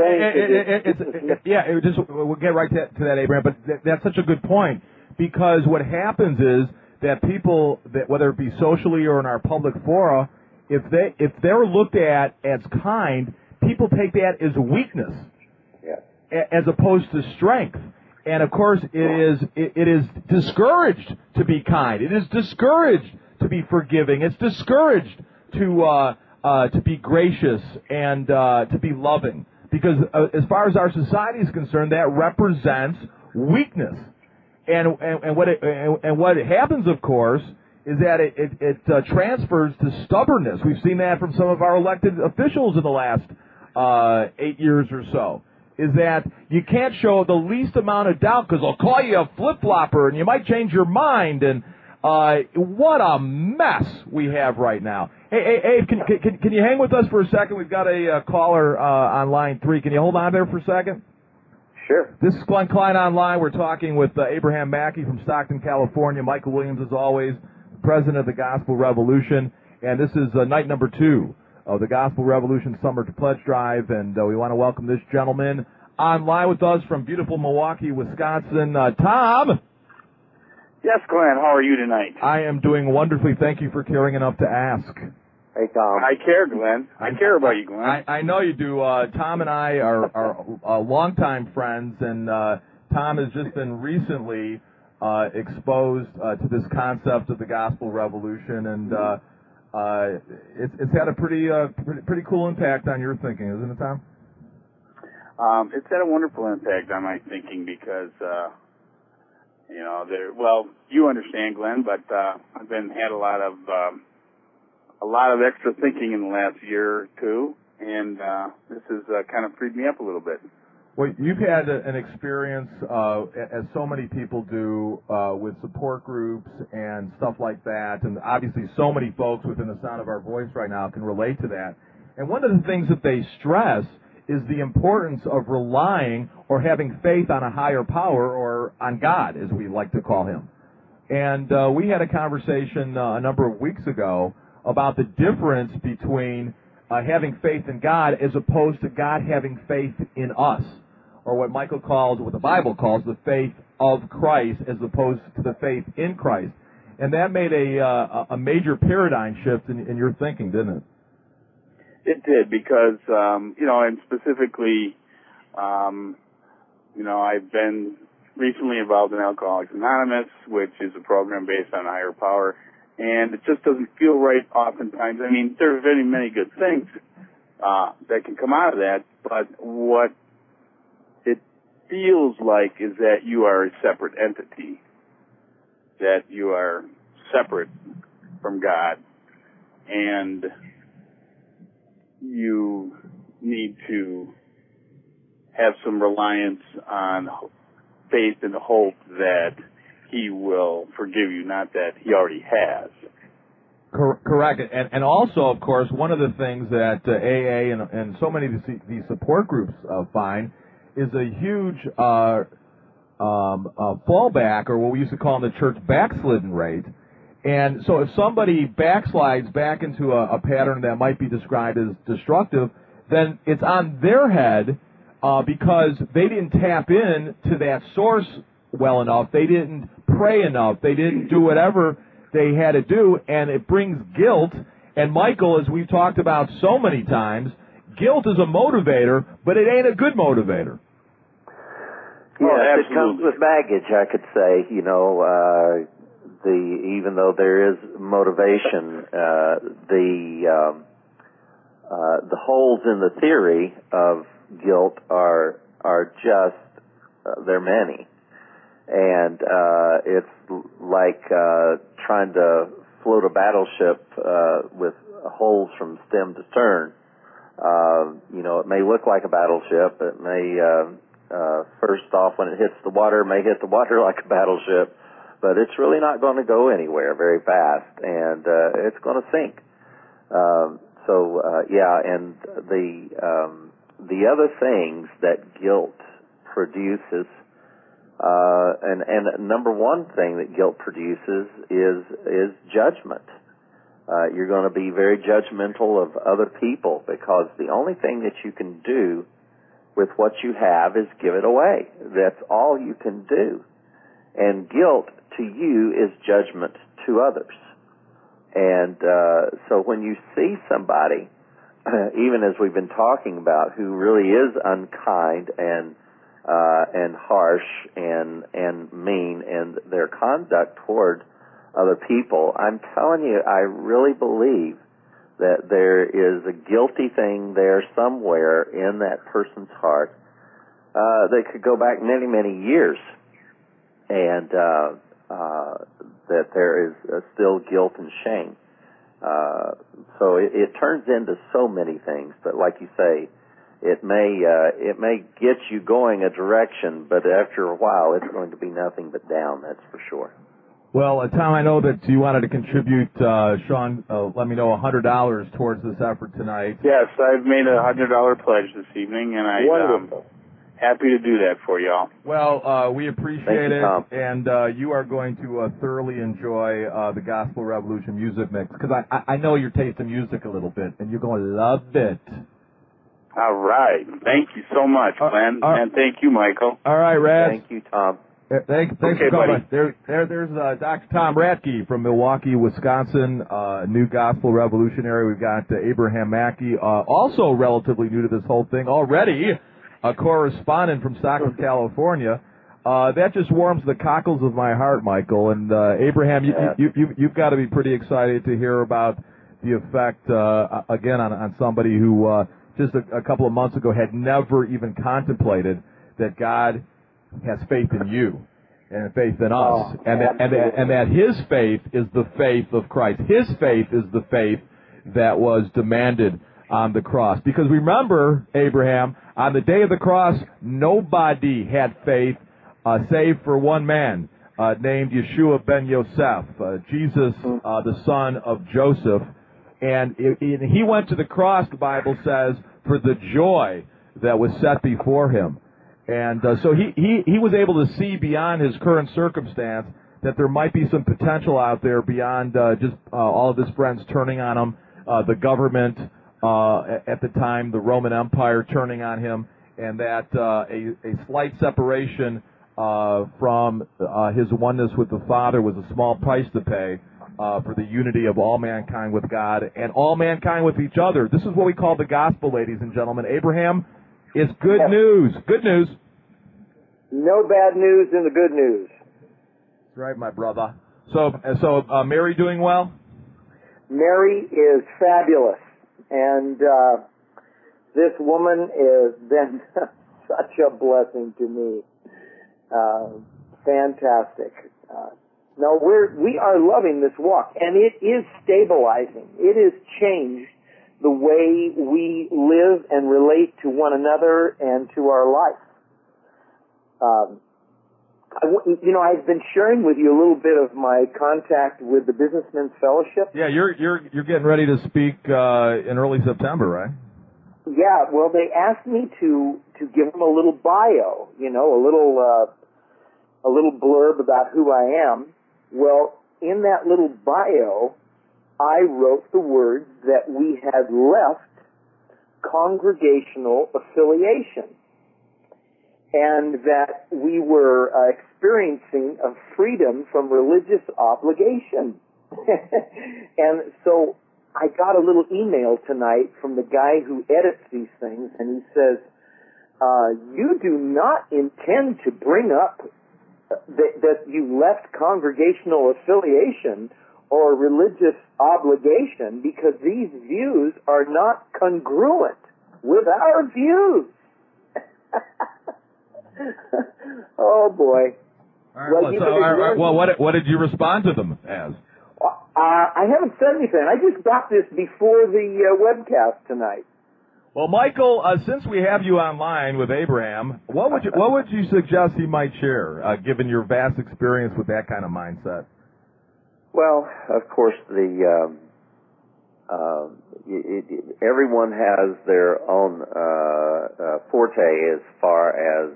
get right to that, Abraham, but that's such a good point. Because what happens is that people, whether it be socially or in our public fora, if they're looked at as kind, people take that as weakness, as opposed to strength. And of course, it is discouraged to be kind. It is discouraged to be forgiving. It's discouraged to be gracious and to be loving. Because as far as our society is concerned, that represents weakness. And what happens, of course, is that it transfers to stubbornness. We've seen that from some of our elected officials in the last 8 years or so. Is that you can't show the least amount of doubt because they'll call you a flip-flopper and you might change your mind. And what a mess we have right now. Hey, can you hang with us for a second? We've got a caller on line 3. Can you hold on there for a second? Sure. This is Glenn Klein Online. We're talking with Abraham Mackey from Stockton, California. Michael Williams, as always, president of the Gospel Revolution. And this is night number 2 of the Gospel Revolution Summer Pledge Drive. And we want to welcome this gentleman online with us from beautiful Milwaukee, Wisconsin. Tom? Yes, Glenn. How are you tonight? I am doing wonderfully. Thank you for caring enough to ask. Hey, Tom. I care, Glenn. I care about you, Glenn. I know you do. Tom and I are longtime friends, and Tom has just been recently exposed to this concept of the gospel revolution, and it's had a pretty cool impact on your thinking, isn't it, Tom? It's had a wonderful impact on my thinking because, you understand, Glenn, but I've had a lot of extra thinking in the last year or two, and this has kind of freed me up a little bit. Well, you've had an experience, as so many people do, with support groups and stuff like that, and obviously so many folks within the sound of our voice right now can relate to that. And one of the things that they stress is the importance of relying or having faith on a higher power, or on God, as we like to call him. And we had a conversation a number of weeks ago about the difference between having faith in God as opposed to God having faith in us, or what Michael calls, what the Bible calls, the faith of Christ as opposed to the faith in Christ. And that made a major paradigm shift in your thinking, didn't it? It did, because, and specifically, I've been recently involved in Alcoholics Anonymous, which is a program based on a higher power, and it just doesn't feel right oftentimes. I mean, there are very many good things that can come out of that, but what it feels like is that you are a separate entity, that you are separate from God, and you need to have some reliance on faith and hope that he will forgive you, not that he already has. Correct. And also, of course, one of the things that AA and so many of these support groups find is a huge fallback, or what we used to call in the church backslidden rate. And so if somebody backslides back into a pattern that might be described as destructive, then it's on their head because they didn't tap in to that source well enough. They didn't pray enough. They didn't do whatever they had to do, and it brings guilt. And Michael, as we've talked about so many times, guilt is a motivator, but it ain't a good motivator. Yeah, it comes with baggage, I could say. Even though there is motivation, the holes in the theory of guilt are just they're many, and it's like trying to float a battleship with holes from stem to stern. It may look like a battleship. It may first off, when it hits the water, may hit the water like a battleship. But it's really not going to go anywhere very fast, and it's going to sink. And the other things that guilt produces, and number one thing that guilt produces is judgment. You're going to be very judgmental of other people, because the only thing that you can do with what you have is give it away. That's all you can do. And guilt to you is judgment to others. And so when you see somebody, even as we've been talking about, who really is unkind and harsh and mean in their conduct toward other people, I'm telling you, I really believe that there is a guilty thing there somewhere in that person's heart that could go back many, many years. And that there is still guilt and shame. So it turns into so many things, but like you say, it may get you going a direction, but after a while, it's going to be nothing but down. That's for sure. Well, Tom, I know that you wanted to contribute. Sean, let me know $100 towards this effort tonight. Yes, I've made a $100 pledge this evening, and Wonderful. Happy to do that for y'all. Well, we appreciate it, Tom. and you are going to thoroughly enjoy the Gospel Revolution music mix, because I know your taste in music a little bit, and you're going to love it. All right. Thank you so much, Glenn, and thank you, Michael. All right, Raz. Thank you, Tom. Thanks for coming. There's Dr. Tom Radke from Milwaukee, Wisconsin, new Gospel Revolutionary. We've got Abraham Mackey, also relatively new to this whole thing already, a correspondent from Stockton, California. that just warms the cockles of my heart, Michael. And Abraham, you've got to be pretty excited to hear about the effect again on somebody who just a couple of months ago had never even contemplated that God has faith in you and faith in us, and that His faith is the faith of Christ. His faith is the faith that was demanded on the cross. Because remember, Abraham, on the day of the cross, nobody had faith save for one man named Yeshua ben Yosef, Jesus, the son of Joseph. And he went to the cross, the Bible says, for the joy that was set before him. And so he was able to see beyond his current circumstance that there might be some potential out there beyond just all of his friends turning on him, the government at the time, the Roman Empire turning on him, and that a slight separation from his oneness with the Father was a small price to pay for the unity of all mankind with God and all mankind with each other. This is what we call the gospel, ladies and gentlemen. Abraham, it's good news. Good news. No bad news in the good news. That's right, my brother. So Mary doing well? Mary is fabulous. And this woman has been such a blessing to me. Fantastic. No, we are loving this walk, and it is stabilizing. It has changed the way we live and relate to one another and to our life. I've been sharing with you a little bit of my contact with the Businessmen's Fellowship. Yeah, you're getting ready to speak in early September, right? Yeah, well, they asked me to give them a little bio, a little blurb about who I am. Well, in that little bio, I wrote the words that we had left congregational affiliation and that we were experiencing a freedom from religious obligation. And so I got a little email tonight from the guy who edits these things, and he says, you do not intend to bring up that you left congregational affiliation or religious obligation because these views are not congruent with our views. Oh, boy. All right, well, what did you respond to them as? I haven't said anything. I just got this before the webcast tonight. Well, Michael, since we have you online with Abraham, what would you suggest he might share, given your vast experience with that kind of mindset? Well, of course, everyone has their own forte as far as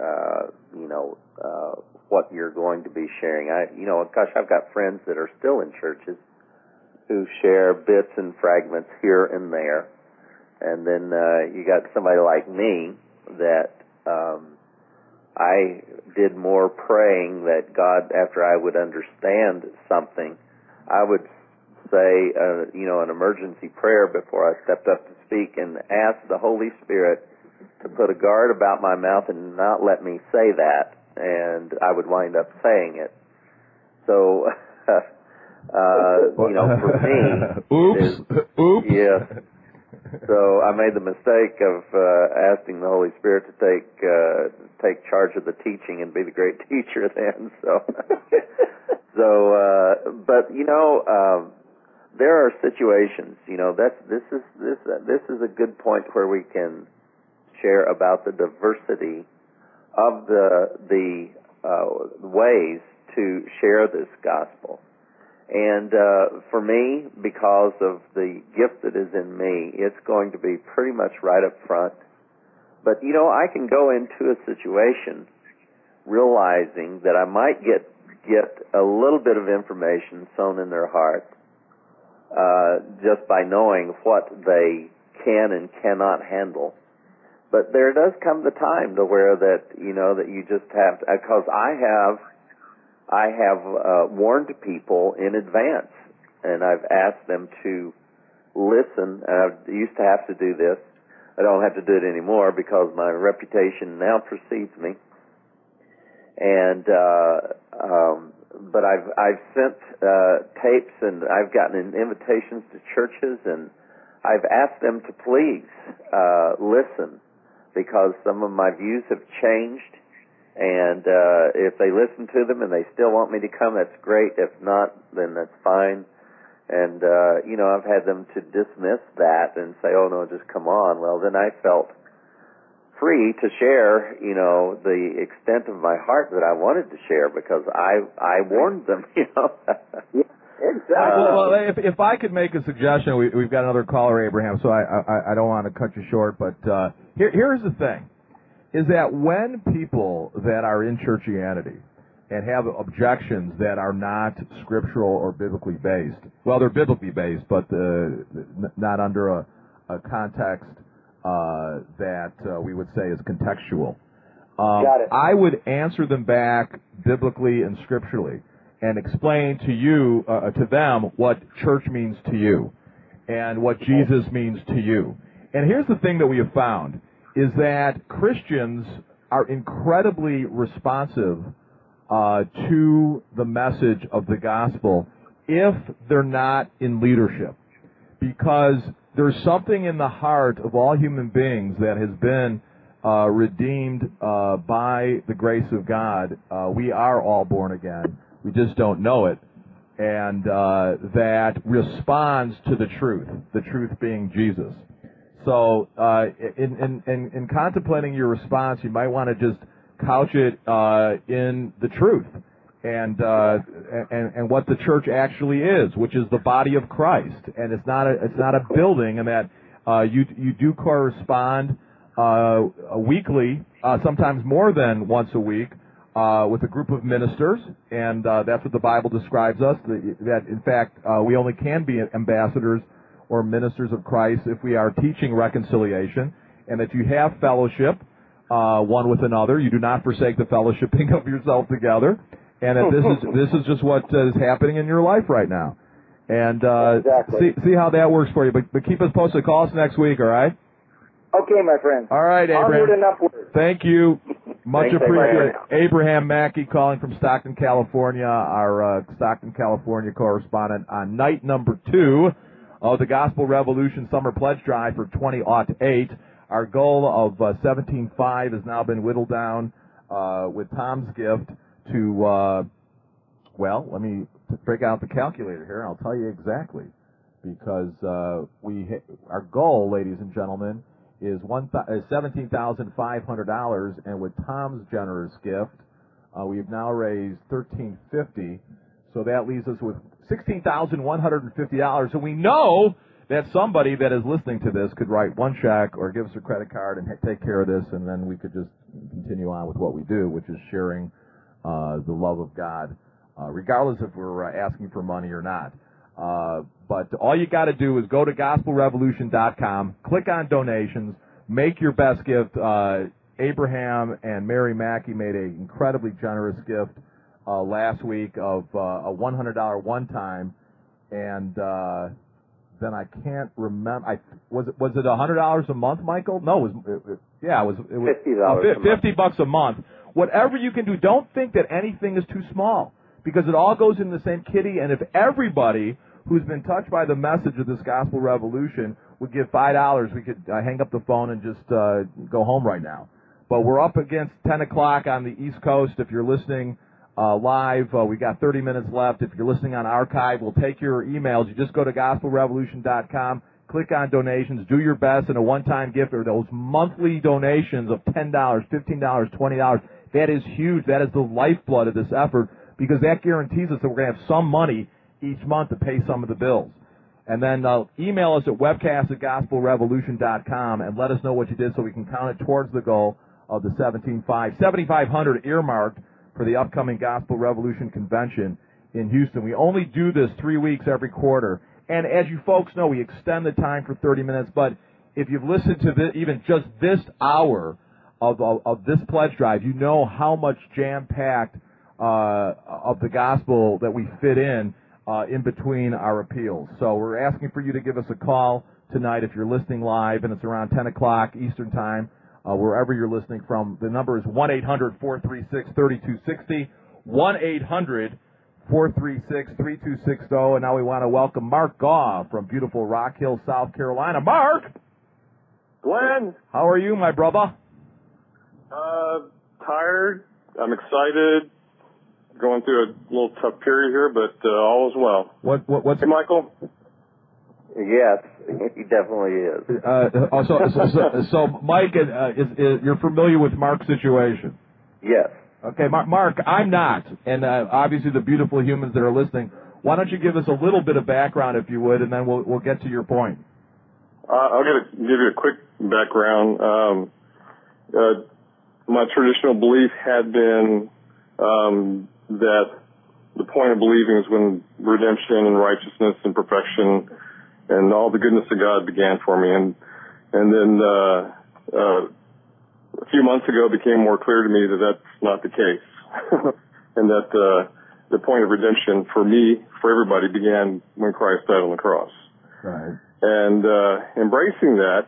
what you're going to be sharing. I've got friends that are still in churches who share bits and fragments here and there. And then you got somebody like me that I did more praying that God, after I would understand something, I would say, an emergency prayer before I stepped up to speak and ask the Holy Spirit to put a guard about my mouth and not let me say that. And I would wind up saying it. So, for me... Oops. Yeah. So I made the mistake of asking the Holy Spirit to take charge of the teaching and be the great teacher then. But there are situations. This is a good point where we can share about the diversity of the ways to share this gospel. And for me, because of the gift that is in me, it's going to be pretty much right up front. But, I can go into a situation realizing that I might get a little bit of information sown in their heart just by knowing what they can and cannot handle. But there does come the time to where that you just have to, because I have warned people in advance, and I've asked them to listen. I used to have to do this. I don't have to do it anymore because my reputation now precedes me. and but I've sent tapes, and I've gotten invitations to churches, and I've asked them to please listen, because some of my views have changed, and if they listen to them and they still want me to come, that's great. If not, then that's fine. And I've had them to dismiss that and say, "Oh no, just come on." Well, then I felt free to share, the extent of my heart that I wanted to share, because I warned them, Yeah, exactly. Well, if I could make a suggestion, we've got another caller, Abraham, so I don't want to cut you short, but here's the thing, is that when people that are in churchianity and have objections that are not scriptural or biblically based, well, they're biblically based, but not under a context that we would say is contextual. Got it. I would answer them back biblically and scripturally and explain to them what church means to you and what Jesus means to you. And here's the thing that we have found, is that Christians are incredibly responsive to the message of the gospel if they're not in leadership, because there's something in the heart of all human beings that has been redeemed by the grace of God. We are all born again. We just don't know it. And that responds to the truth being Jesus. So in contemplating your response, you might want to just couch it in the truth and what the church actually is, which is the body of Christ, and it's not a building, and that you do correspond weekly, sometimes more than once a week, with a group of ministers, and that's what the Bible describes us. That in fact we only can be ambassadors or ministers of Christ if we are teaching reconciliation, and that you have fellowship one with another. You do not forsake the fellowshipping of yourself together. And that this is just what is happening in your life right now. And exactly. see how that works for you. But keep us posted. Call us next week, all right? Okay, my friend. All right, Abraham. Onward and upward. Thank you. Much Thanks, appreciated. Abraham Mackey calling from Stockton, California, our Stockton, California correspondent on night number 2 of the Gospel Revolution Summer Pledge Drive for 2008. Our goal of $17,500 has now been whittled down with Tom's gift to, well, let me break out the calculator here, and I'll tell you exactly, because our goal, ladies and gentlemen, is $17,500, and with Tom's generous gift, we have now raised $1,350, so that leaves us with $16,150, and we know that somebody that is listening to this could write one check or give us a credit card and take care of this, and then we could just continue on with what we do, which is sharing the love of God, regardless if we're asking for money or not. But all you got to do is go to gospelrevolution.com, click on donations, make your best gift. Abraham and Mary Mackey made an incredibly generous gift last week of a $100 one-time, and then I can't remember. Was it $100 a month, Michael? No, it was $50 a month. Whatever you can do, don't think that anything is too small, because it all goes in the same kitty, and if everybody who's been touched by the message of this gospel revolution would give $5, we could hang up the phone and just go home right now. But we're up against 10 o'clock on the East Coast. If you're listening live, we got 30 minutes left. If you're listening on archive, we'll take your emails. You just go to gospelrevolution.com, click on donations, do your best, and a one-time gift or those monthly donations of $10, $15, $20. That is huge. That is the lifeblood of this effort, because that guarantees us that we're going to have some money each month to pay some of the bills. And then email us at webcast@gospelrevolution.com and let us know what you did so we can count it towards the goal of the $7,500 earmarked for the upcoming Gospel Revolution Convention in Houston. We only do this 3 weeks every quarter. And as you folks know, we extend the time for 30 minutes. But if you've listened to even just this hour of this pledge drive, you know how much jam-packed of the gospel that we fit in between our appeals. So we're asking for you to give us a call tonight if you're listening live, and it's around 10 o'clock Eastern Time. wherever you're listening from. The number is 1-800-436-3260, 1-800-436-3260. And now we want to welcome Mark Gaw from beautiful Rock Hill, South Carolina. Mark! Glenn! How are you, my brother? Tired. I'm excited. Going through a little tough period here, but all is well. What's Hey, Michael? Yes, he definitely is. So Mike, you're familiar with Mark's situation? Yes. Okay, Mark, I'm not, and obviously the beautiful humans that are listening. Why don't you give us a little bit of background, if you would, and then we'll get to your point. I'll give you a quick background. My traditional belief had been that the point of believing is when redemption and righteousness and perfection and all the goodness of God began for me. And then a few months ago it became more clear to me that that's not the case. And that the point of redemption for me, for everybody, began when Christ died on the cross. Right. And embracing that,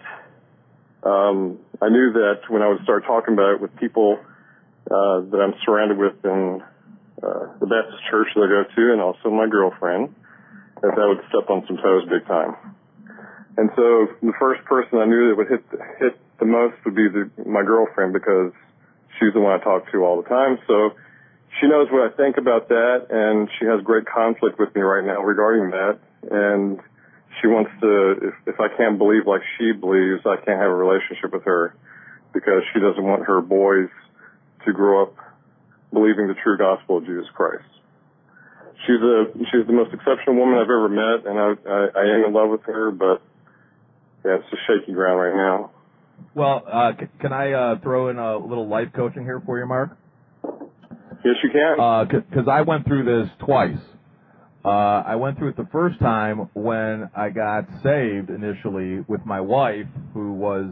I knew that when I would start talking about it with people that I'm surrounded with in the Baptist church that I go to, and also my girlfriend, that would step on some toes big time. And so the first person I knew that would hit the most would be my girlfriend, because she's the one I talk to all the time. So she knows what I think about that, and she has great conflict with me right now regarding that. And she wants to, if I can't believe like she believes, I can't have a relationship with her, because she doesn't want her boys to grow up believing the true gospel of Jesus Christ. She's the most exceptional woman I've ever met, and I am in love with her, but yeah, it's a shaky ground right now. Well, can I throw in a little life coaching here for you, Mark? Yes, you can. Because I went through this twice. I went through it the first time when I got saved initially with my wife, who was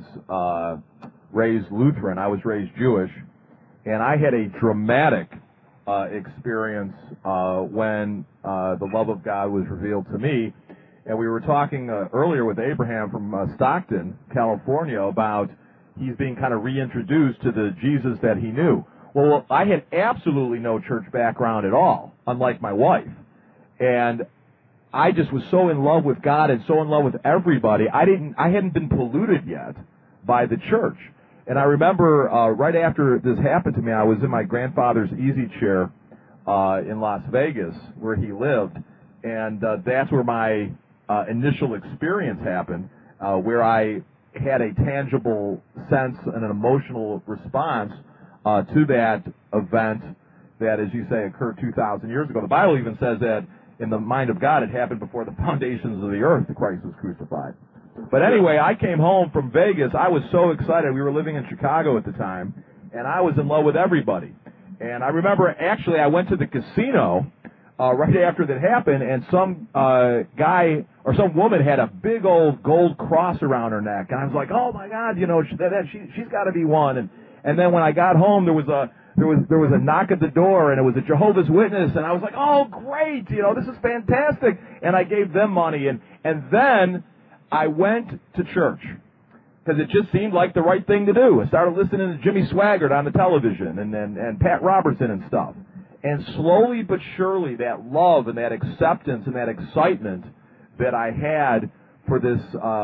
raised Lutheran. I was raised Jewish. And I had a dramatic experience when the love of God was revealed to me. And we were talking earlier with Abraham from Stockton, California, about he's being kind of reintroduced to the Jesus that he knew. Well, I had absolutely no church background at all, unlike my wife. And I just was so in love with God and so in love with everybody. I hadn't been polluted yet by the church. And I remember right after this happened to me, I was in my grandfather's easy chair in Las Vegas, where he lived, and that's where my initial experience happened, where I had a tangible sense and an emotional response to that event that, as you say, occurred 2,000 years ago. The Bible even says that in the mind of God it happened before the foundations of the earth that Christ was crucified. But anyway, I came home from Vegas. I was so excited. We were living in Chicago at the time, and I was in love with everybody. And I remember, actually, I went to the casino right after that happened, and some guy or some woman had a big old gold cross around her neck. And I was like, oh, my God, you know, she's got to be one. And then when I got home, there was a knock at the door, and it was a Jehovah's Witness, and I was like, oh, great, you know, this is fantastic. And I gave them money, and then I went to church because it just seemed like the right thing to do. I started listening to Jimmy Swaggart on the television and Pat Robertson and stuff. And slowly but surely, that love and that acceptance and that excitement that I had for this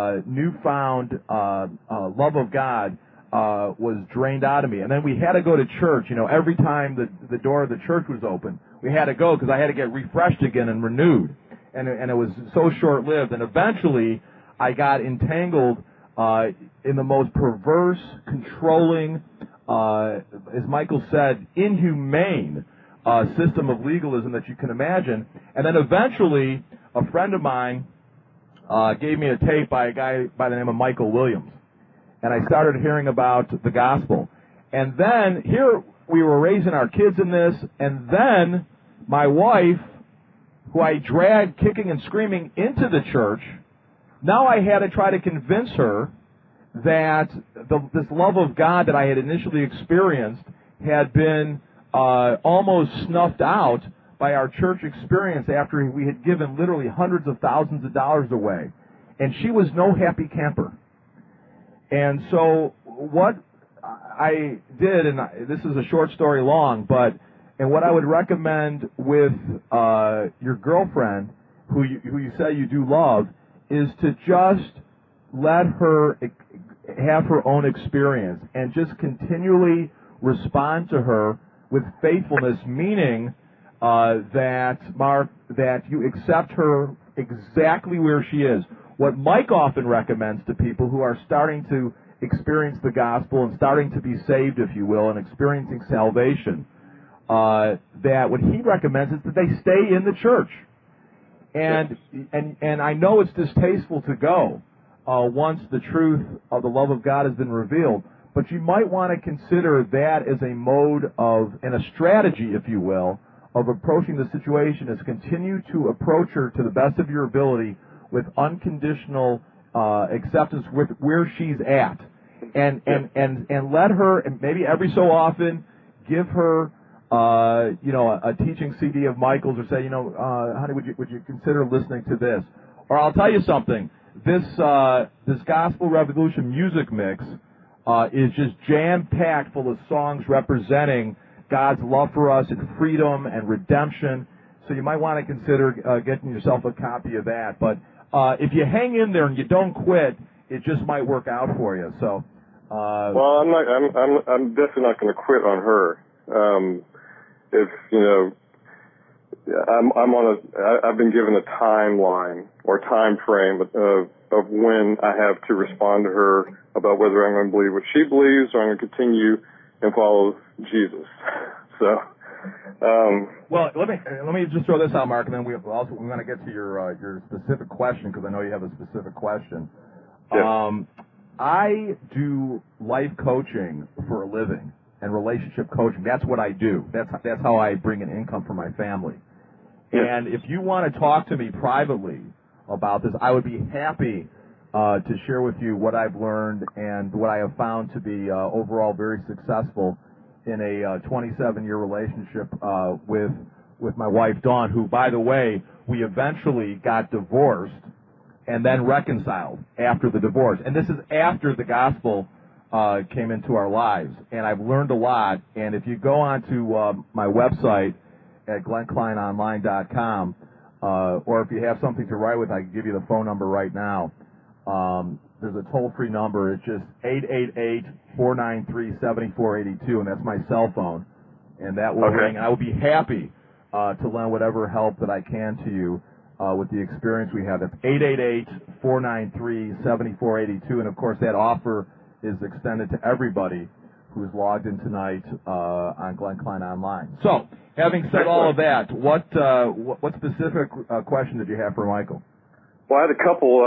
newfound love of God was drained out of me. And then we had to go to church. You know, every time the door of the church was open, we had to go because I had to get refreshed again and renewed. And it was so short-lived. And eventually, I got entangled in the most perverse, controlling, as Michael said, inhumane system of legalism that you can imagine. And then eventually, a friend of mine gave me a tape by a guy by the name of Michael Williams. And I started hearing about the gospel. And then here we were raising our kids in this, and then my wife, who I dragged kicking and screaming into the church, now I had to try to convince her that this love of God that I had initially experienced had been almost snuffed out by our church experience after we had given literally hundreds of thousands of dollars away. And she was no happy camper. And so what I did, and this is a short story long, and what I would recommend with your girlfriend, who you say you do love, is to just let her have her own experience and just continually respond to her with faithfulness, meaning that you accept her exactly where she is. What Mike often recommends to people who are starting to experience the gospel and starting to be saved, if you will, and experiencing salvation, that what he recommends is that they stay in the church. And I know it's distasteful to go once the truth of the love of God has been revealed, but you might want to consider that as a mode of, and a strategy, if you will, of approaching the situation, is continue to approach her to the best of your ability with unconditional acceptance with where she's at, and let her, and maybe every so often, give her a teaching CD of Michael's, or say, honey, would you consider listening to this? Or I'll tell you something. This Gospel Revolution music mix is just jam-packed full of songs representing God's love for us and freedom and redemption. So you might want to consider getting yourself a copy of that. But if you hang in there and you don't quit, it just might work out for you. So. Well, I'm definitely not going to quit on her. I've been given a timeline or time frame of when I have to respond to her about whether I'm going to believe what she believes or I'm going to continue and follow Jesus. So, well, let me just throw this out, Mark, and then we want to get to your specific question, because I know you have a specific question. Yeah. I do life coaching for a living and relationship coaching. That's what I do. That's how I bring an income for my family. Yeah. And if you want to talk to me privately about this, I would be happy to share with you what I've learned and what I have found to be overall very successful in a 27-year relationship with my wife, Dawn, who, by the way, we eventually got divorced and then reconciled after the divorce. And this is after the gospel came into our lives. And I've learned a lot. And if you go onto my website at GlennKleinOnline.com, or if you have something to write with, I can give you the phone number right now. There's a toll-free number. It's just 888-493-7482, and that's my cell phone. And that will ring. And I will be happy to lend whatever help that I can to you with the experience we have. That's 888-493-7482. And, of course, that offer is extended to everybody who's logged in tonight on Glenn Klein Online. So, having said all of that, what specific question did you have for Michael? Well, I had a couple.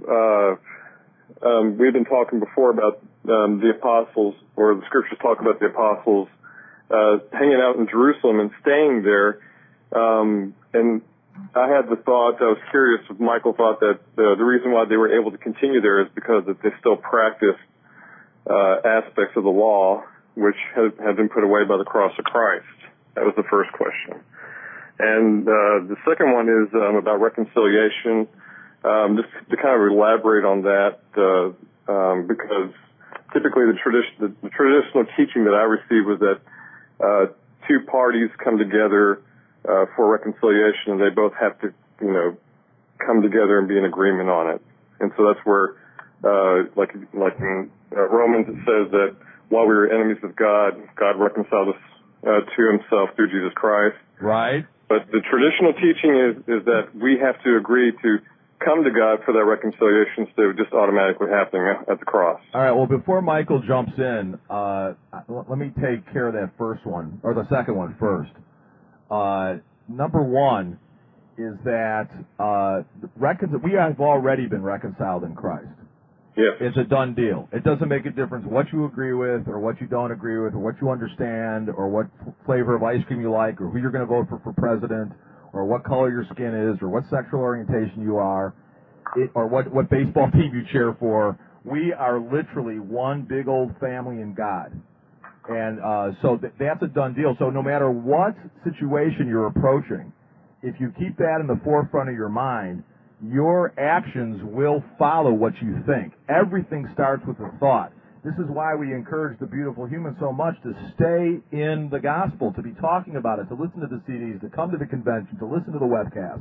We've been talking before about the apostles, or the scriptures talk about the apostles hanging out in Jerusalem and staying there. And I had the thought, I was curious if Michael thought that the reason why they were able to continue there is because that they still practiced aspects of the law which had been put away by the cross of Christ. That was the first question. And the second one is about reconciliation. Just to kind of elaborate on that, because typically the traditional teaching that I received was that two parties come together for reconciliation, and they both have to, come together and be in agreement on it. And so that's where, like in Romans, it says that while we were enemies with God, God reconciled us to Himself through Jesus Christ. Right. But the traditional teaching is that we have to agree to come to God for that reconciliation instead of just automatically happening at the cross. All right, well, before Michael jumps in, let me take care of that first one, or the second one first. Number one is that we have already been reconciled in Christ. Yes. It's a done deal. It doesn't make a difference what you agree with or what you don't agree with or what you understand or what flavor of ice cream you like or who you're going to vote for president, or what color your skin is, or what sexual orientation you are, or what baseball team you cheer for. We are literally one big old family in God. And so that's a done deal. So no matter what situation you're approaching, if you keep that in the forefront of your mind, your actions will follow what you think. Everything starts with a thought. This is why we encourage the beautiful human so much to stay in the gospel, to be talking about it, to listen to the CDs, to come to the convention, to listen to the webcast,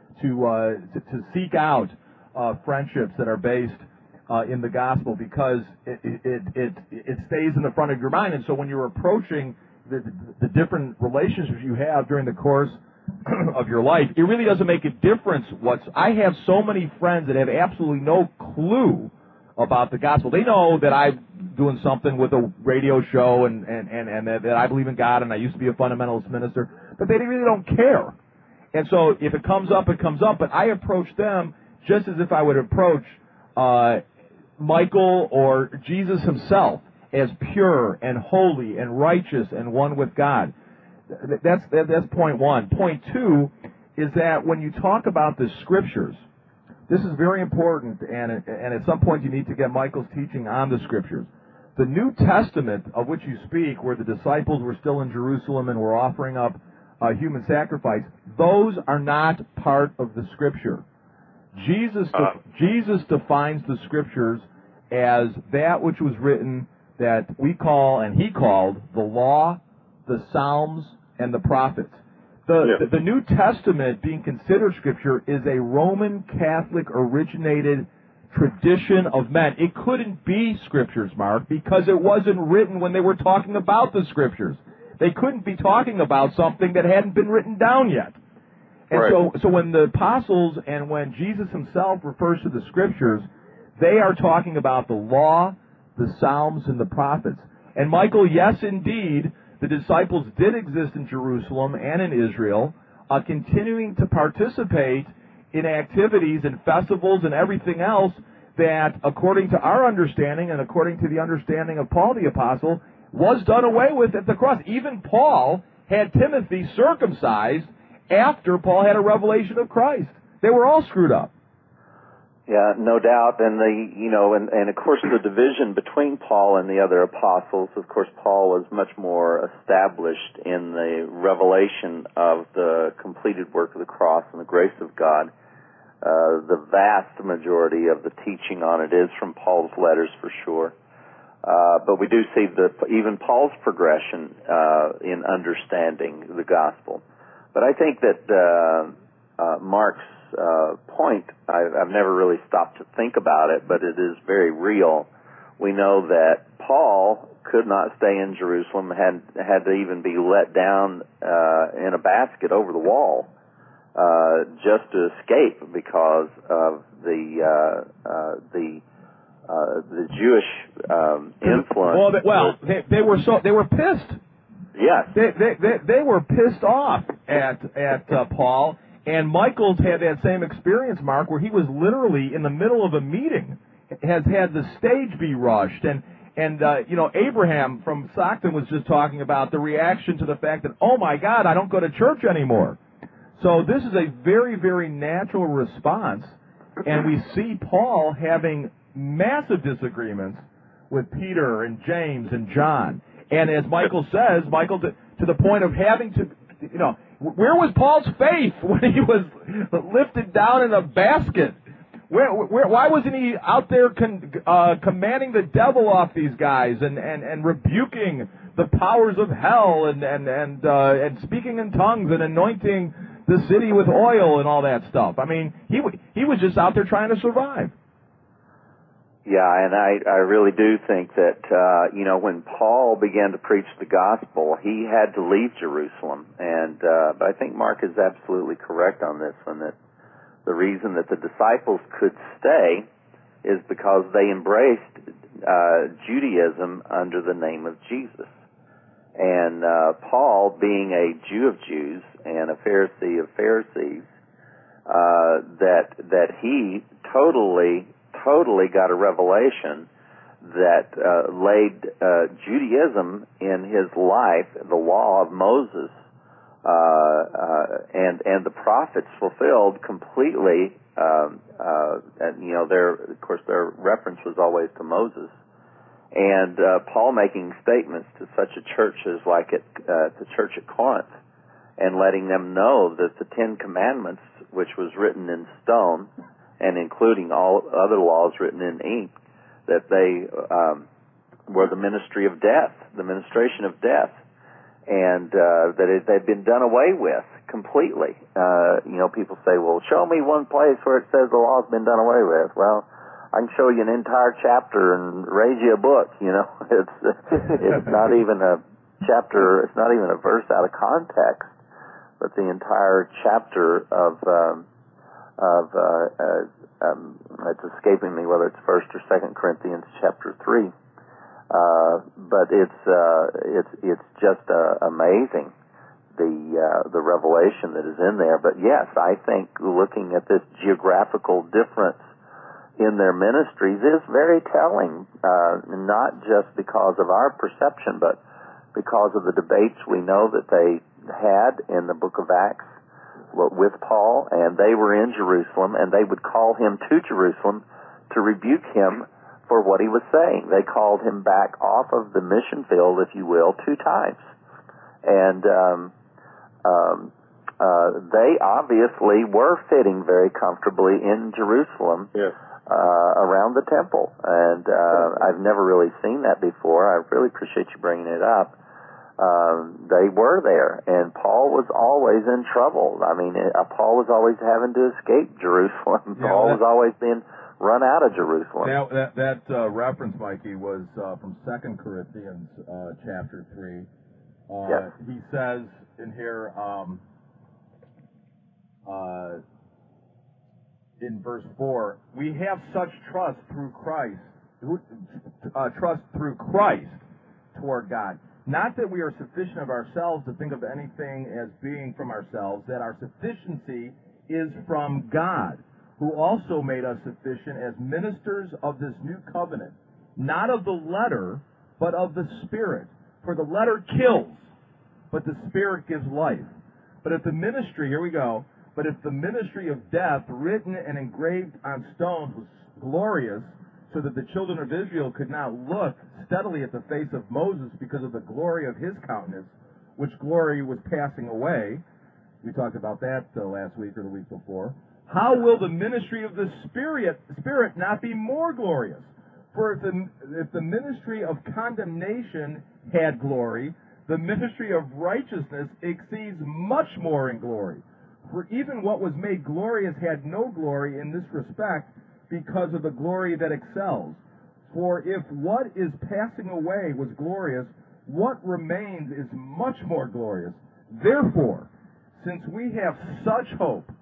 to seek out friendships that are based in the gospel, because it stays in the front of your mind. And so when you're approaching the different relationships you have during the course of your life, it really doesn't make a difference I have so many friends that have absolutely no clue about the gospel. They know that I'm doing something with a radio show and that I believe in God and I used to be a fundamentalist minister, but they really don't care. And so if it comes up, it comes up, but I approach them just as if I would approach Michael or Jesus himself, as pure and holy and righteous and one with God. That's point one. Point two is that when you talk about the Scriptures, this is very important, and at some point you need to get Michael's teaching on the Scriptures. The New Testament, of which you speak, where the disciples were still in Jerusalem and were offering up human sacrifice, those are not part of the Scripture. Jesus defines the Scriptures as that which was written that we call, and he called, the law, the Psalms, and the prophets. The New Testament, being considered Scripture, is a Roman Catholic originated tradition of men. It couldn't be Scriptures, Mark, because it wasn't written when they were talking about the Scriptures. They couldn't be talking about something that hadn't been written down yet. And right. So when the apostles and when Jesus himself refers to the Scriptures, they are talking about the law, the Psalms, and the prophets. And Michael, yes, indeed, the disciples did exist in Jerusalem and in Israel, continuing to participate in activities and festivals and everything else that, according to our understanding and according to the understanding of Paul the Apostle, was done away with at the cross. Even Paul had Timothy circumcised after Paul had a revelation of Christ. They were all screwed up. Yeah, no doubt. And and of course the division between Paul and the other apostles, of course Paul was much more established in the revelation of the completed work of the cross and the grace of God. The vast majority of the teaching on it is from Paul's letters for sure. But we do see even Paul's progression in understanding the gospel. But I think that Mark's point, I've never really stopped to think about it, but it is very real. We know that Paul could not stay in Jerusalem, had to even be let down in a basket over the wall just to escape because of the Jewish influence. They were pissed. Yes, they were pissed off at Paul. And Michael's had that same experience, Mark, where he was literally in the middle of a meeting, has had the stage be rushed. And Abraham from Stockton was just talking about the reaction to the fact that, oh my God, I don't go to church anymore. So this is a very, very natural response. And we see Paul having massive disagreements with Peter and James and John. And as Michael says, to the point of having to, where was Paul's faith when he was lifted down in a basket? Why wasn't he out there commanding the devil off these guys and rebuking the powers of hell and speaking in tongues and anointing the city with oil and all that stuff? I mean, he was just out there trying to survive. Yeah, and I really do think that, when Paul began to preach the gospel, he had to leave Jerusalem. But I think Mark is absolutely correct on this one, that the reason that the disciples could stay is because they embraced Judaism under the name of Jesus. And Paul, being a Jew of Jews and a Pharisee of Pharisees, that he totally got a revelation that laid Judaism in his life, the law of Moses, and the prophets fulfilled completely. Their reference was always to Moses, and Paul making statements to such a church as the church at Corinth, and letting them know that the Ten Commandments, which was written in stone, and including all other laws written in ink, that they were the ministry of death, the ministration of death, and they've been done away with completely. People say, well, show me one place where it says the law's been done away with. Well, I can show you an entire chapter and raise you a book. It's not even a chapter, it's not even a verse out of context, but the entire chapter of it's escaping me whether it's 1st or 2nd Corinthians chapter 3. But it's just amazing the revelation that is in there. But yes, I think looking at this geographical difference in their ministries is very telling, not just because of our perception, but because of the debates we know that they had in the book of Acts with Paul, and they were in Jerusalem, and they would call him to Jerusalem to rebuke him for what he was saying. They called him back off of the mission field, if you will, 2 times. And they obviously were fitting very comfortably in Jerusalem. Yes. Around the temple, and I've never really seen that before. I really appreciate you bringing it up. They were there, and Paul was always in trouble. I mean, Paul was always having to escape Jerusalem. Yeah, Paul was always being run out of Jerusalem. That reference, Mikey, was from 2 Corinthians chapter 3. Yes. He says in here, in verse 4, we have such trust through Christ toward God. Not that we are sufficient of ourselves to think of anything as being from ourselves, that our sufficiency is from God, who also made us sufficient as ministers of this new covenant, not of the letter, but of the Spirit. For the letter kills, but the Spirit gives life. But if the ministry, here we go, but if the ministry of death, written and engraved on stones, was glorious, so that the children of Israel could not look steadily at the face of Moses because of the glory of his countenance, which glory was passing away. We talked about that last week or the week before. How will the ministry of the Spirit not be more glorious? For if the ministry of condemnation had glory, the ministry of righteousness exceeds much more in glory. For even what was made glorious had no glory in this respect, because of the glory that excels. For if what is passing away was glorious, what remains is much more glorious. Therefore, since we have such hope,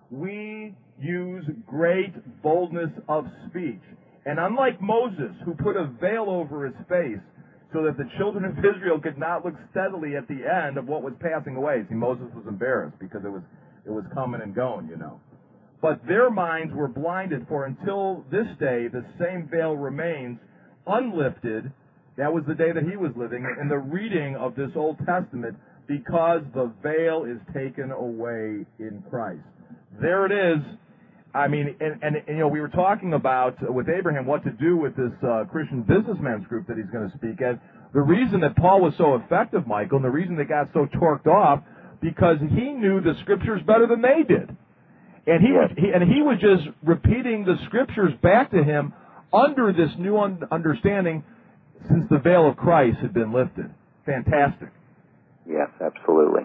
we use great boldness of speech. And unlike Moses, who put a veil over his face so that the children of Israel could not look steadily at the end of what was passing away. See, Moses was embarrassed because it was coming and going, But their minds were blinded, for until this day the same veil remains unlifted. That was the day that he was living in the reading of this Old Testament, because the veil is taken away in Christ. There it is. I mean, and we were talking about with Abraham what to do with this Christian businessman's group that he's going to speak at. The reason that Paul was so effective, Michael, and the reason they got so torqued off, because he knew the Scriptures better than they did. And he was just repeating the Scriptures back to him under this new understanding since the veil of Christ had been lifted. Fantastic. Yes, absolutely.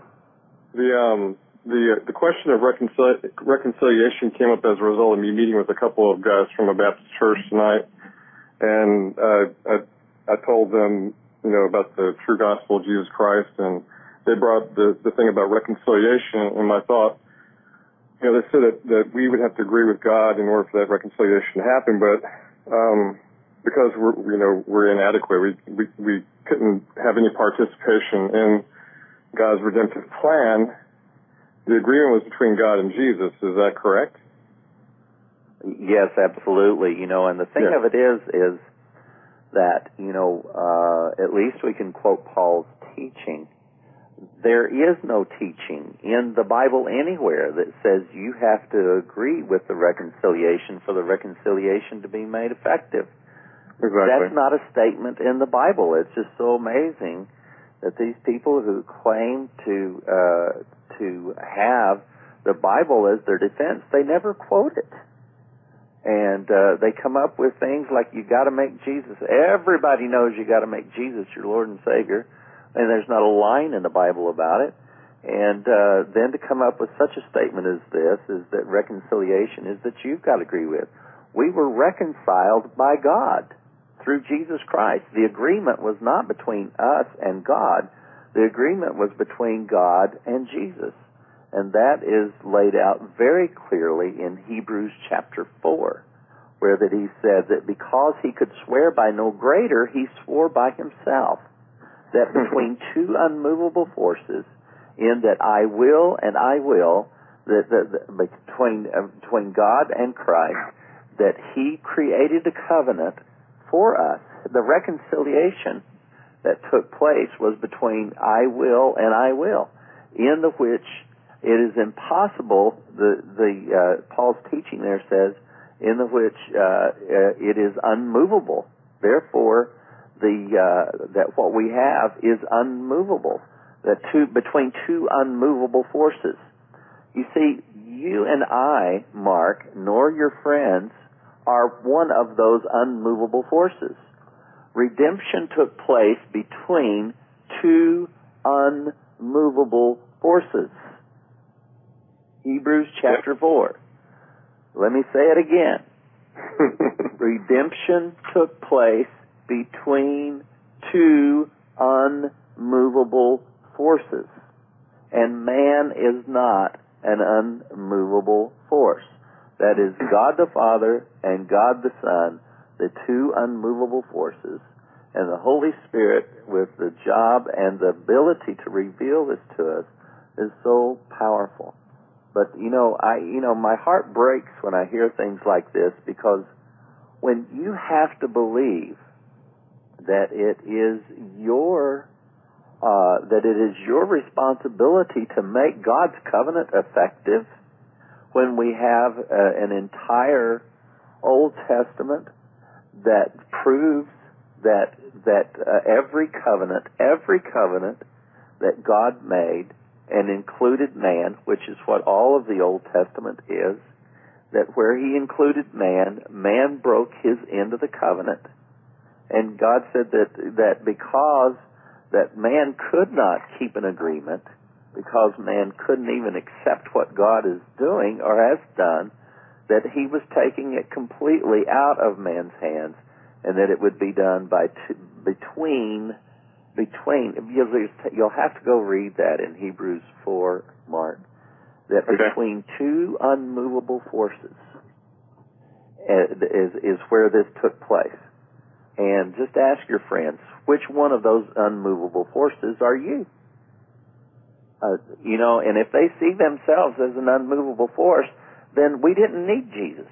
The question of reconciliation came up as a result of me meeting with a couple of guys from a Baptist church tonight, and I told them, about the true gospel of Jesus Christ, and they brought the thing about reconciliation, and I thought, they said that we would have to agree with God in order for that reconciliation to happen, but because we're inadequate, we couldn't have any participation in God's redemptive plan. The agreement was between God and Jesus. Is that correct? Yes, absolutely. And the thing of it is that at least we can quote Paul's teaching. There is no teaching in the Bible anywhere that says you have to agree with the reconciliation for the reconciliation to be made effective. Exactly. That's not a statement in the Bible. It's just so amazing that these people who claim to have the Bible as their defense, they never quote it. And they come up with things like you got to make Jesus. Everybody knows you got to make Jesus your Lord and Savior, and there's not a line in the Bible about it. And then to come up with such a statement as this is that reconciliation is that you've got to agree with. We were reconciled by God through Jesus Christ. The agreement was not between us and God. The agreement was between God and Jesus. And that is laid out very clearly in Hebrews chapter 4, where that he said that because he could swear by no greater, he swore by himself, that between two unmovable forces, in that I will and I will, between God and Christ, that he created a covenant for us. The reconciliation that took place was between I will and I will, in the which it is impossible, Paul's teaching there says, in the which it is unmovable. Therefore, that what we have is unmovable. Between two unmovable forces. You see, you and I, Mark, nor your friends, are one of those unmovable forces. Redemption took place between two unmovable forces. Hebrews chapter 4. Let me say it again. Redemption took place between two unmovable forces. And man is not an unmovable force. That is God the Father and God the Son, the two unmovable forces, and the Holy Spirit with the job and the ability to reveal this to us is so powerful. But my heart breaks when I hear things like this, because when you have to believe that it is your responsibility to make God's covenant effective, when we have an entire Old Testament that proves that every covenant that God made and included man, which is what all of the Old Testament is, that where he included man broke his end of the covenant. And God said that because that man could not keep an agreement, because man couldn't even accept what God is doing or has done, that he was taking it completely out of man's hands, and that it would be done between. You'll have to go read that in Hebrews 4, Mark. That between two unmovable forces is where this took place. And just ask your friends, which one of those unmovable forces are you? And if they see themselves as an unmovable force, then we didn't need Jesus.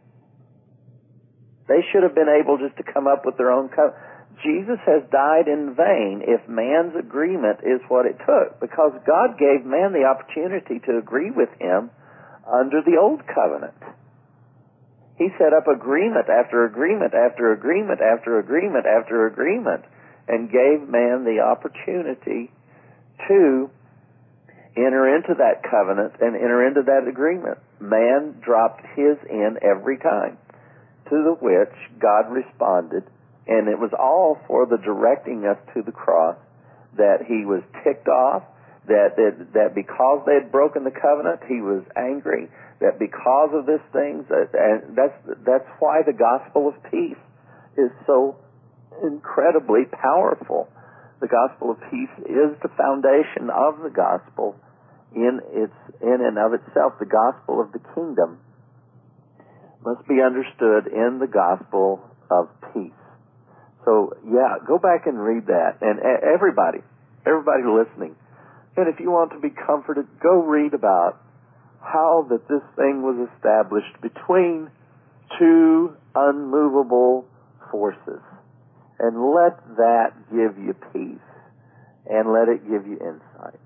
They should have been able just to come up with their own covenant. Jesus has died in vain if man's agreement is what it took, because God gave man the opportunity to agree with him under the old covenant. He set up agreement after agreement after agreement after agreement after agreement, and gave man the opportunity to enter into that covenant and enter into that agreement. Man dropped his in every time, to the which God responded, and it was all for the directing us to the cross, that he was ticked off, that because they had broken the covenant, he was angry, that because of this thing, and that's why the gospel of peace is so incredibly powerful. The gospel of peace is the foundation of the gospel in and of itself. The gospel of the kingdom must be understood in the gospel of peace. So, go back and read that. And everybody listening, and if you want to be comforted, go read about how that this thing was established between two unmovable forces. And let that give you peace, and let it give you insight.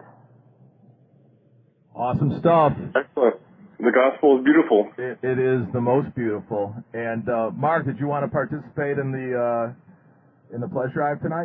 Awesome stuff. Excellent. The gospel is beautiful. It is the most beautiful. And Mark, did you want to participate in the pledge drive tonight?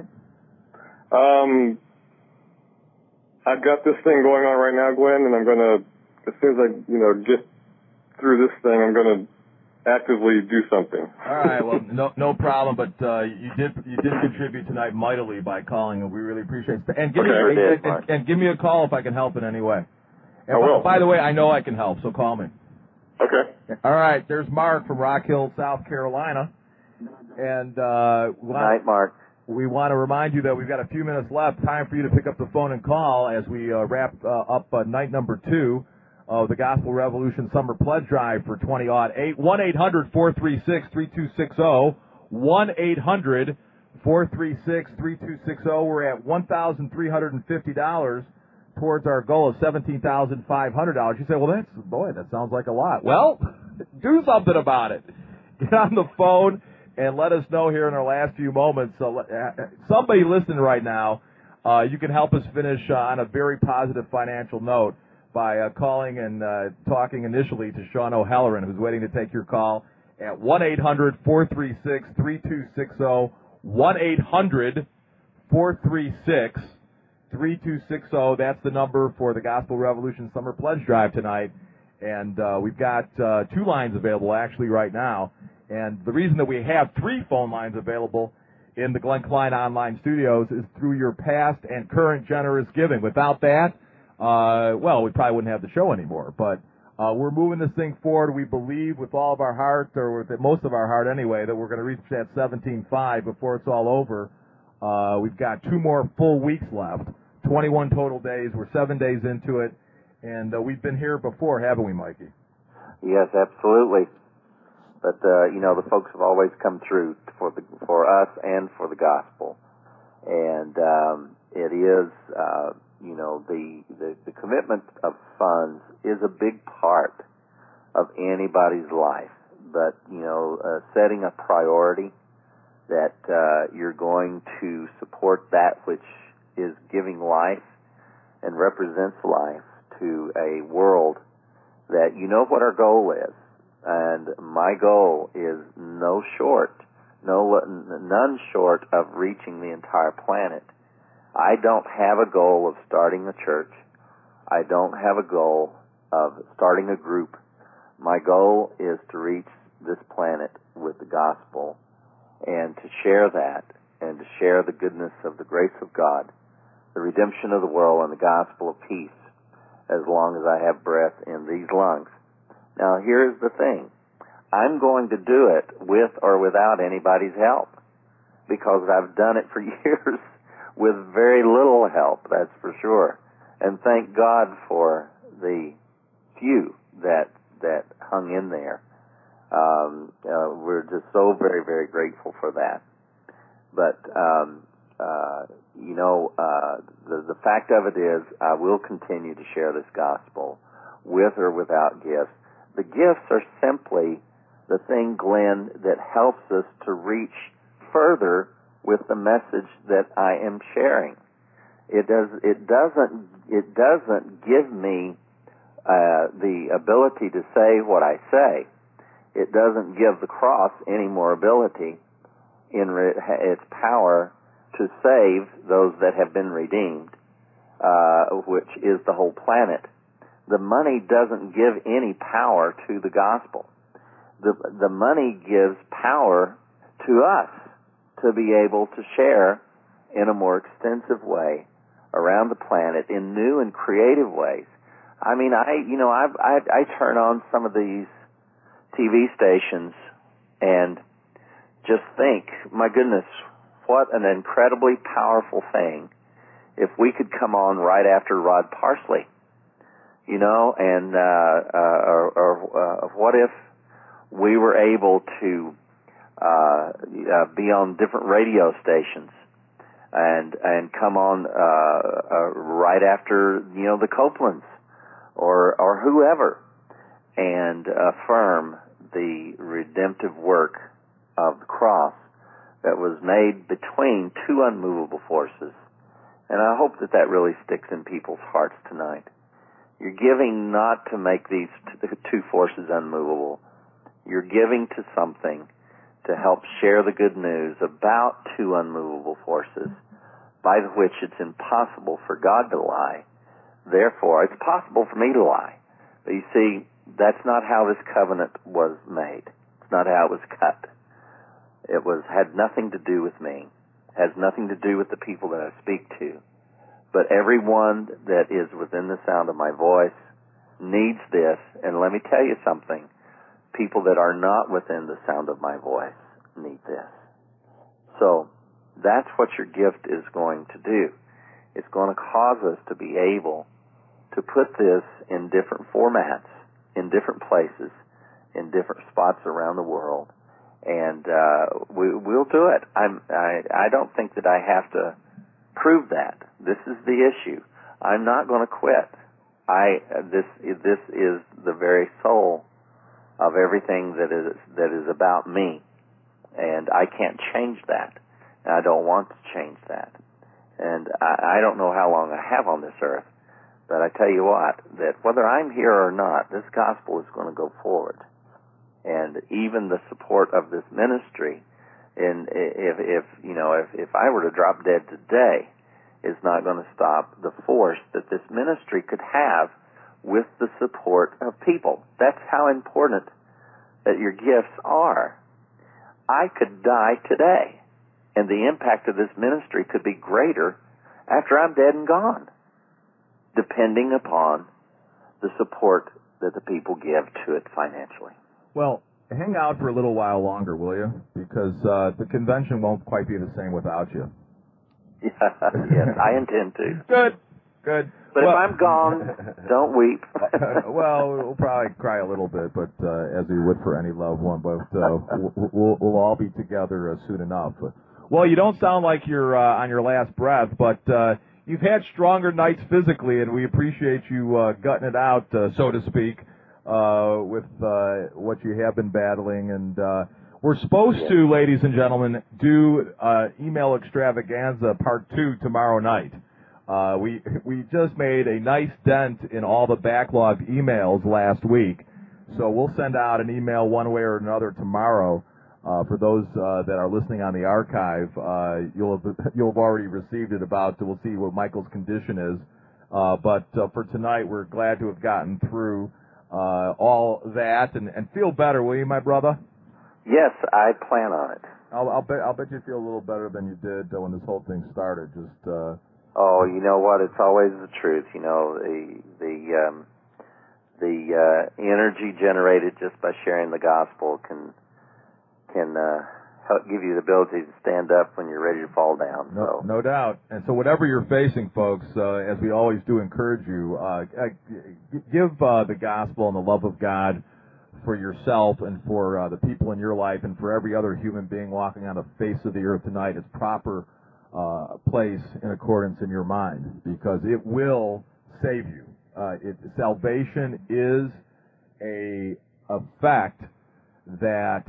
I've got this thing going on right now, Glenn, and I'm going to, as soon as I, get through this thing, I'm going to actively do something. All right, well, no problem, but you did contribute tonight mightily by calling, and we really appreciate it. And give me a call if I can help in any way. And I will. By the way, I know I can help, so call me. Okay. All right, there's Mark from Rock Hill, South Carolina. And Good night, Mark. We want to remind you that we've got a few minutes left. Time for you to pick up the phone and call as we wrap up night number 2 of the Gospel Revolution Summer Pledge Drive for 20-8. 1-800-436-3260. 1-800-436-3260. We're at $1,350 towards our goal of $17,500. You say, well, that sounds like a lot. Well, do something about it. Get on the phone and let us know here in our last few moments. So, somebody listening right now, you can help us finish on a very positive financial note by calling and talking initially to Sean O'Halloran, who's waiting to take your call at 1-800-436-3260, 1-800-436-3260. That's the number for the Gospel Revolution Summer Pledge Drive tonight. And we've got 2 lines available actually right now. And the reason that we have 3 phone lines available in the Glenn Klein Online Studios is through your past and current generous giving. Without that, we probably wouldn't have the show anymore. But we're moving this thing forward. We believe with all of our heart, or with most of our heart anyway, that we're going to reach that 17.5 before it's all over. We've got 2 more full weeks left, 21 total days. We're 7 days into it. And we've been here before, haven't we, Mikey? Yes, absolutely. But the folks have always come through for us and for the gospel, and it is the commitment of funds is a big part of anybody's life. But setting a priority that you're going to support that which is giving life and represents life to a world that what our goal is. And my goal is none short of reaching the entire planet. I don't have a goal of starting a church. I don't have a goal of starting a group. My goal is to reach this planet with the gospel and to share that and to share the goodness of the grace of God, the redemption of the world, and the gospel of peace as long as I have breath in these lungs. Now, here's the thing. I'm going to do it with or without anybody's help because I've done it for years with very little help, that's for sure. And thank God for the few that hung in there. We're just so very, very grateful for that. But, the fact of it is I will continue to share this gospel with or without gifts. The gifts are simply the thing, Glenn, that helps us to reach further with the message that I am sharing. It doesn't give me the ability to say what I say. It doesn't give the cross any more ability in its power to save those that have been redeemed, which is the whole planet. The money doesn't give any power to the gospel. The money gives power to us to be able to share in a more extensive way around the planet in new and creative ways. I mean, I turn on some of these TV stations and just think, my goodness, what an incredibly powerful thing if we could come on right after Rod Parsley, and what if we were able to be on different radio stations and come on right after the Copelands or whoever, and affirm the redemptive work of the cross that was made between 2 unmovable forces. And I hope that really sticks in people's hearts tonight. You're giving not to make these 2 forces unmovable. You're giving to something to help share the good news about 2 unmovable forces by which it's impossible for God to lie. Therefore, it's possible for me to lie. But you see, that's not how this covenant was made. not how it was cut. It had nothing to do with me, has nothing to do with the people that I speak to. But everyone that is within the sound of my voice needs this. And let me tell you something. People that are not within the sound of my voice need this. So that's what your gift is going to do. It's going to cause us to be able to put this in different formats, in different places, in different spots around the world. And we'll do it. I don't think that I have to prove that. This is the issue. I'm not going to quit. This is the very soul of everything that is about me, and I can't change that, and I don't want to change that. And I don't know how long I have on this earth, but I tell you what, that whether I'm here or not, this gospel is going to go forward. And even the support of this ministry, and if I were to drop dead today, is not going to stop the force that this ministry could have with the support of people. That's how important that your gifts are. I could die today, and the impact of this ministry could be greater after I'm dead and gone, depending upon the support that the people give to it financially. Well, hang out for a little while longer, will you? Because the convention won't quite be the same without you. Yes, I intend to. Good. But if I'm gone, don't weep. Well, we'll probably cry a little bit, but as we would for any loved one. But we'll all be together soon enough. Well, you don't sound like you're on your last breath, but you've had stronger nights physically, and we appreciate you gutting it out, so to speak, with what you have been battling. And we're supposed to, ladies and gentlemen, do Email Extravaganza Part 2 tomorrow night. We just made a nice dent in all the backlogged emails last week, so we'll send out an email one way or another tomorrow. For those that are listening on the archive, you'll have already received it we'll see what Michael's condition is. But for tonight, we're glad to have gotten through all that and feel better, will you, my brother? Yes, I plan on it. I'll bet you feel a little better than you did when this whole thing started. Oh, you know what? It's always the truth. You know, the energy generated just by sharing the gospel can help give you the ability to stand up when you're ready to fall down. No doubt. And so whatever you're facing, folks, as we always do encourage you, give the gospel and the love of God for yourself and for the people in your life and for every other human being walking on the face of the earth tonight its proper place in accordance in your mind, because it will save you. Salvation is the effect that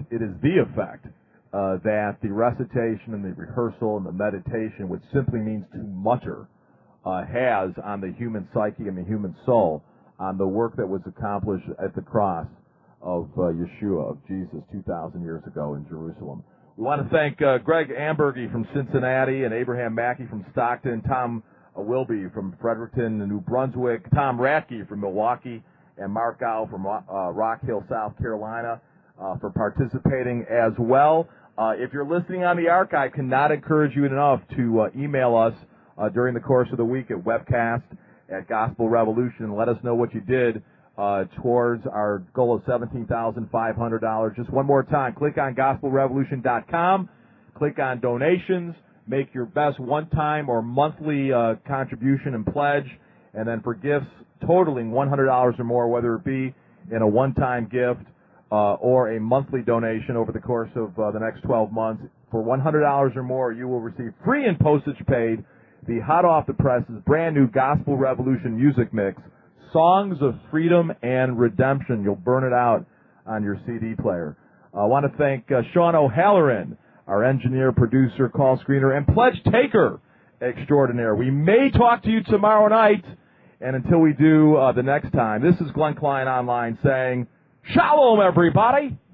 the recitation and the rehearsal and the meditation, which simply means to mutter, has on the human psyche and the human soul, on the work that was accomplished at the cross of Yeshua, of Jesus, 2,000 years ago in Jerusalem. We want to thank Greg Ambergy from Cincinnati and Abraham Mackey from Stockton, Tom Wilby from Fredericton, New Brunswick, Tom Ratke from Milwaukee, and Mark Gow from Rock Hill, South Carolina, for participating as well. If you're listening on the archive, cannot encourage you enough to email us during the course of the week at webcast@Gospel Revolution and let us know what you did towards our goal of $17,500. Just one more time, click on gospelrevolution.com, click on donations, make your best one-time or monthly contribution and pledge, and then for gifts totaling $100 or more, whether it be in a one-time gift or a monthly donation over the course of the next 12 months, for $100 or more, you will receive free and postage paid the hot off the presses brand new Gospel Revolution music mix, Songs of Freedom and Redemption. You'll burn it out on your CD player. I want to thank Sean O'Halloran, our engineer, producer, call screener, and pledge taker extraordinaire. We may talk to you tomorrow night, and until we do the next time, this is Glenn Klein Online saying, Shalom, everybody!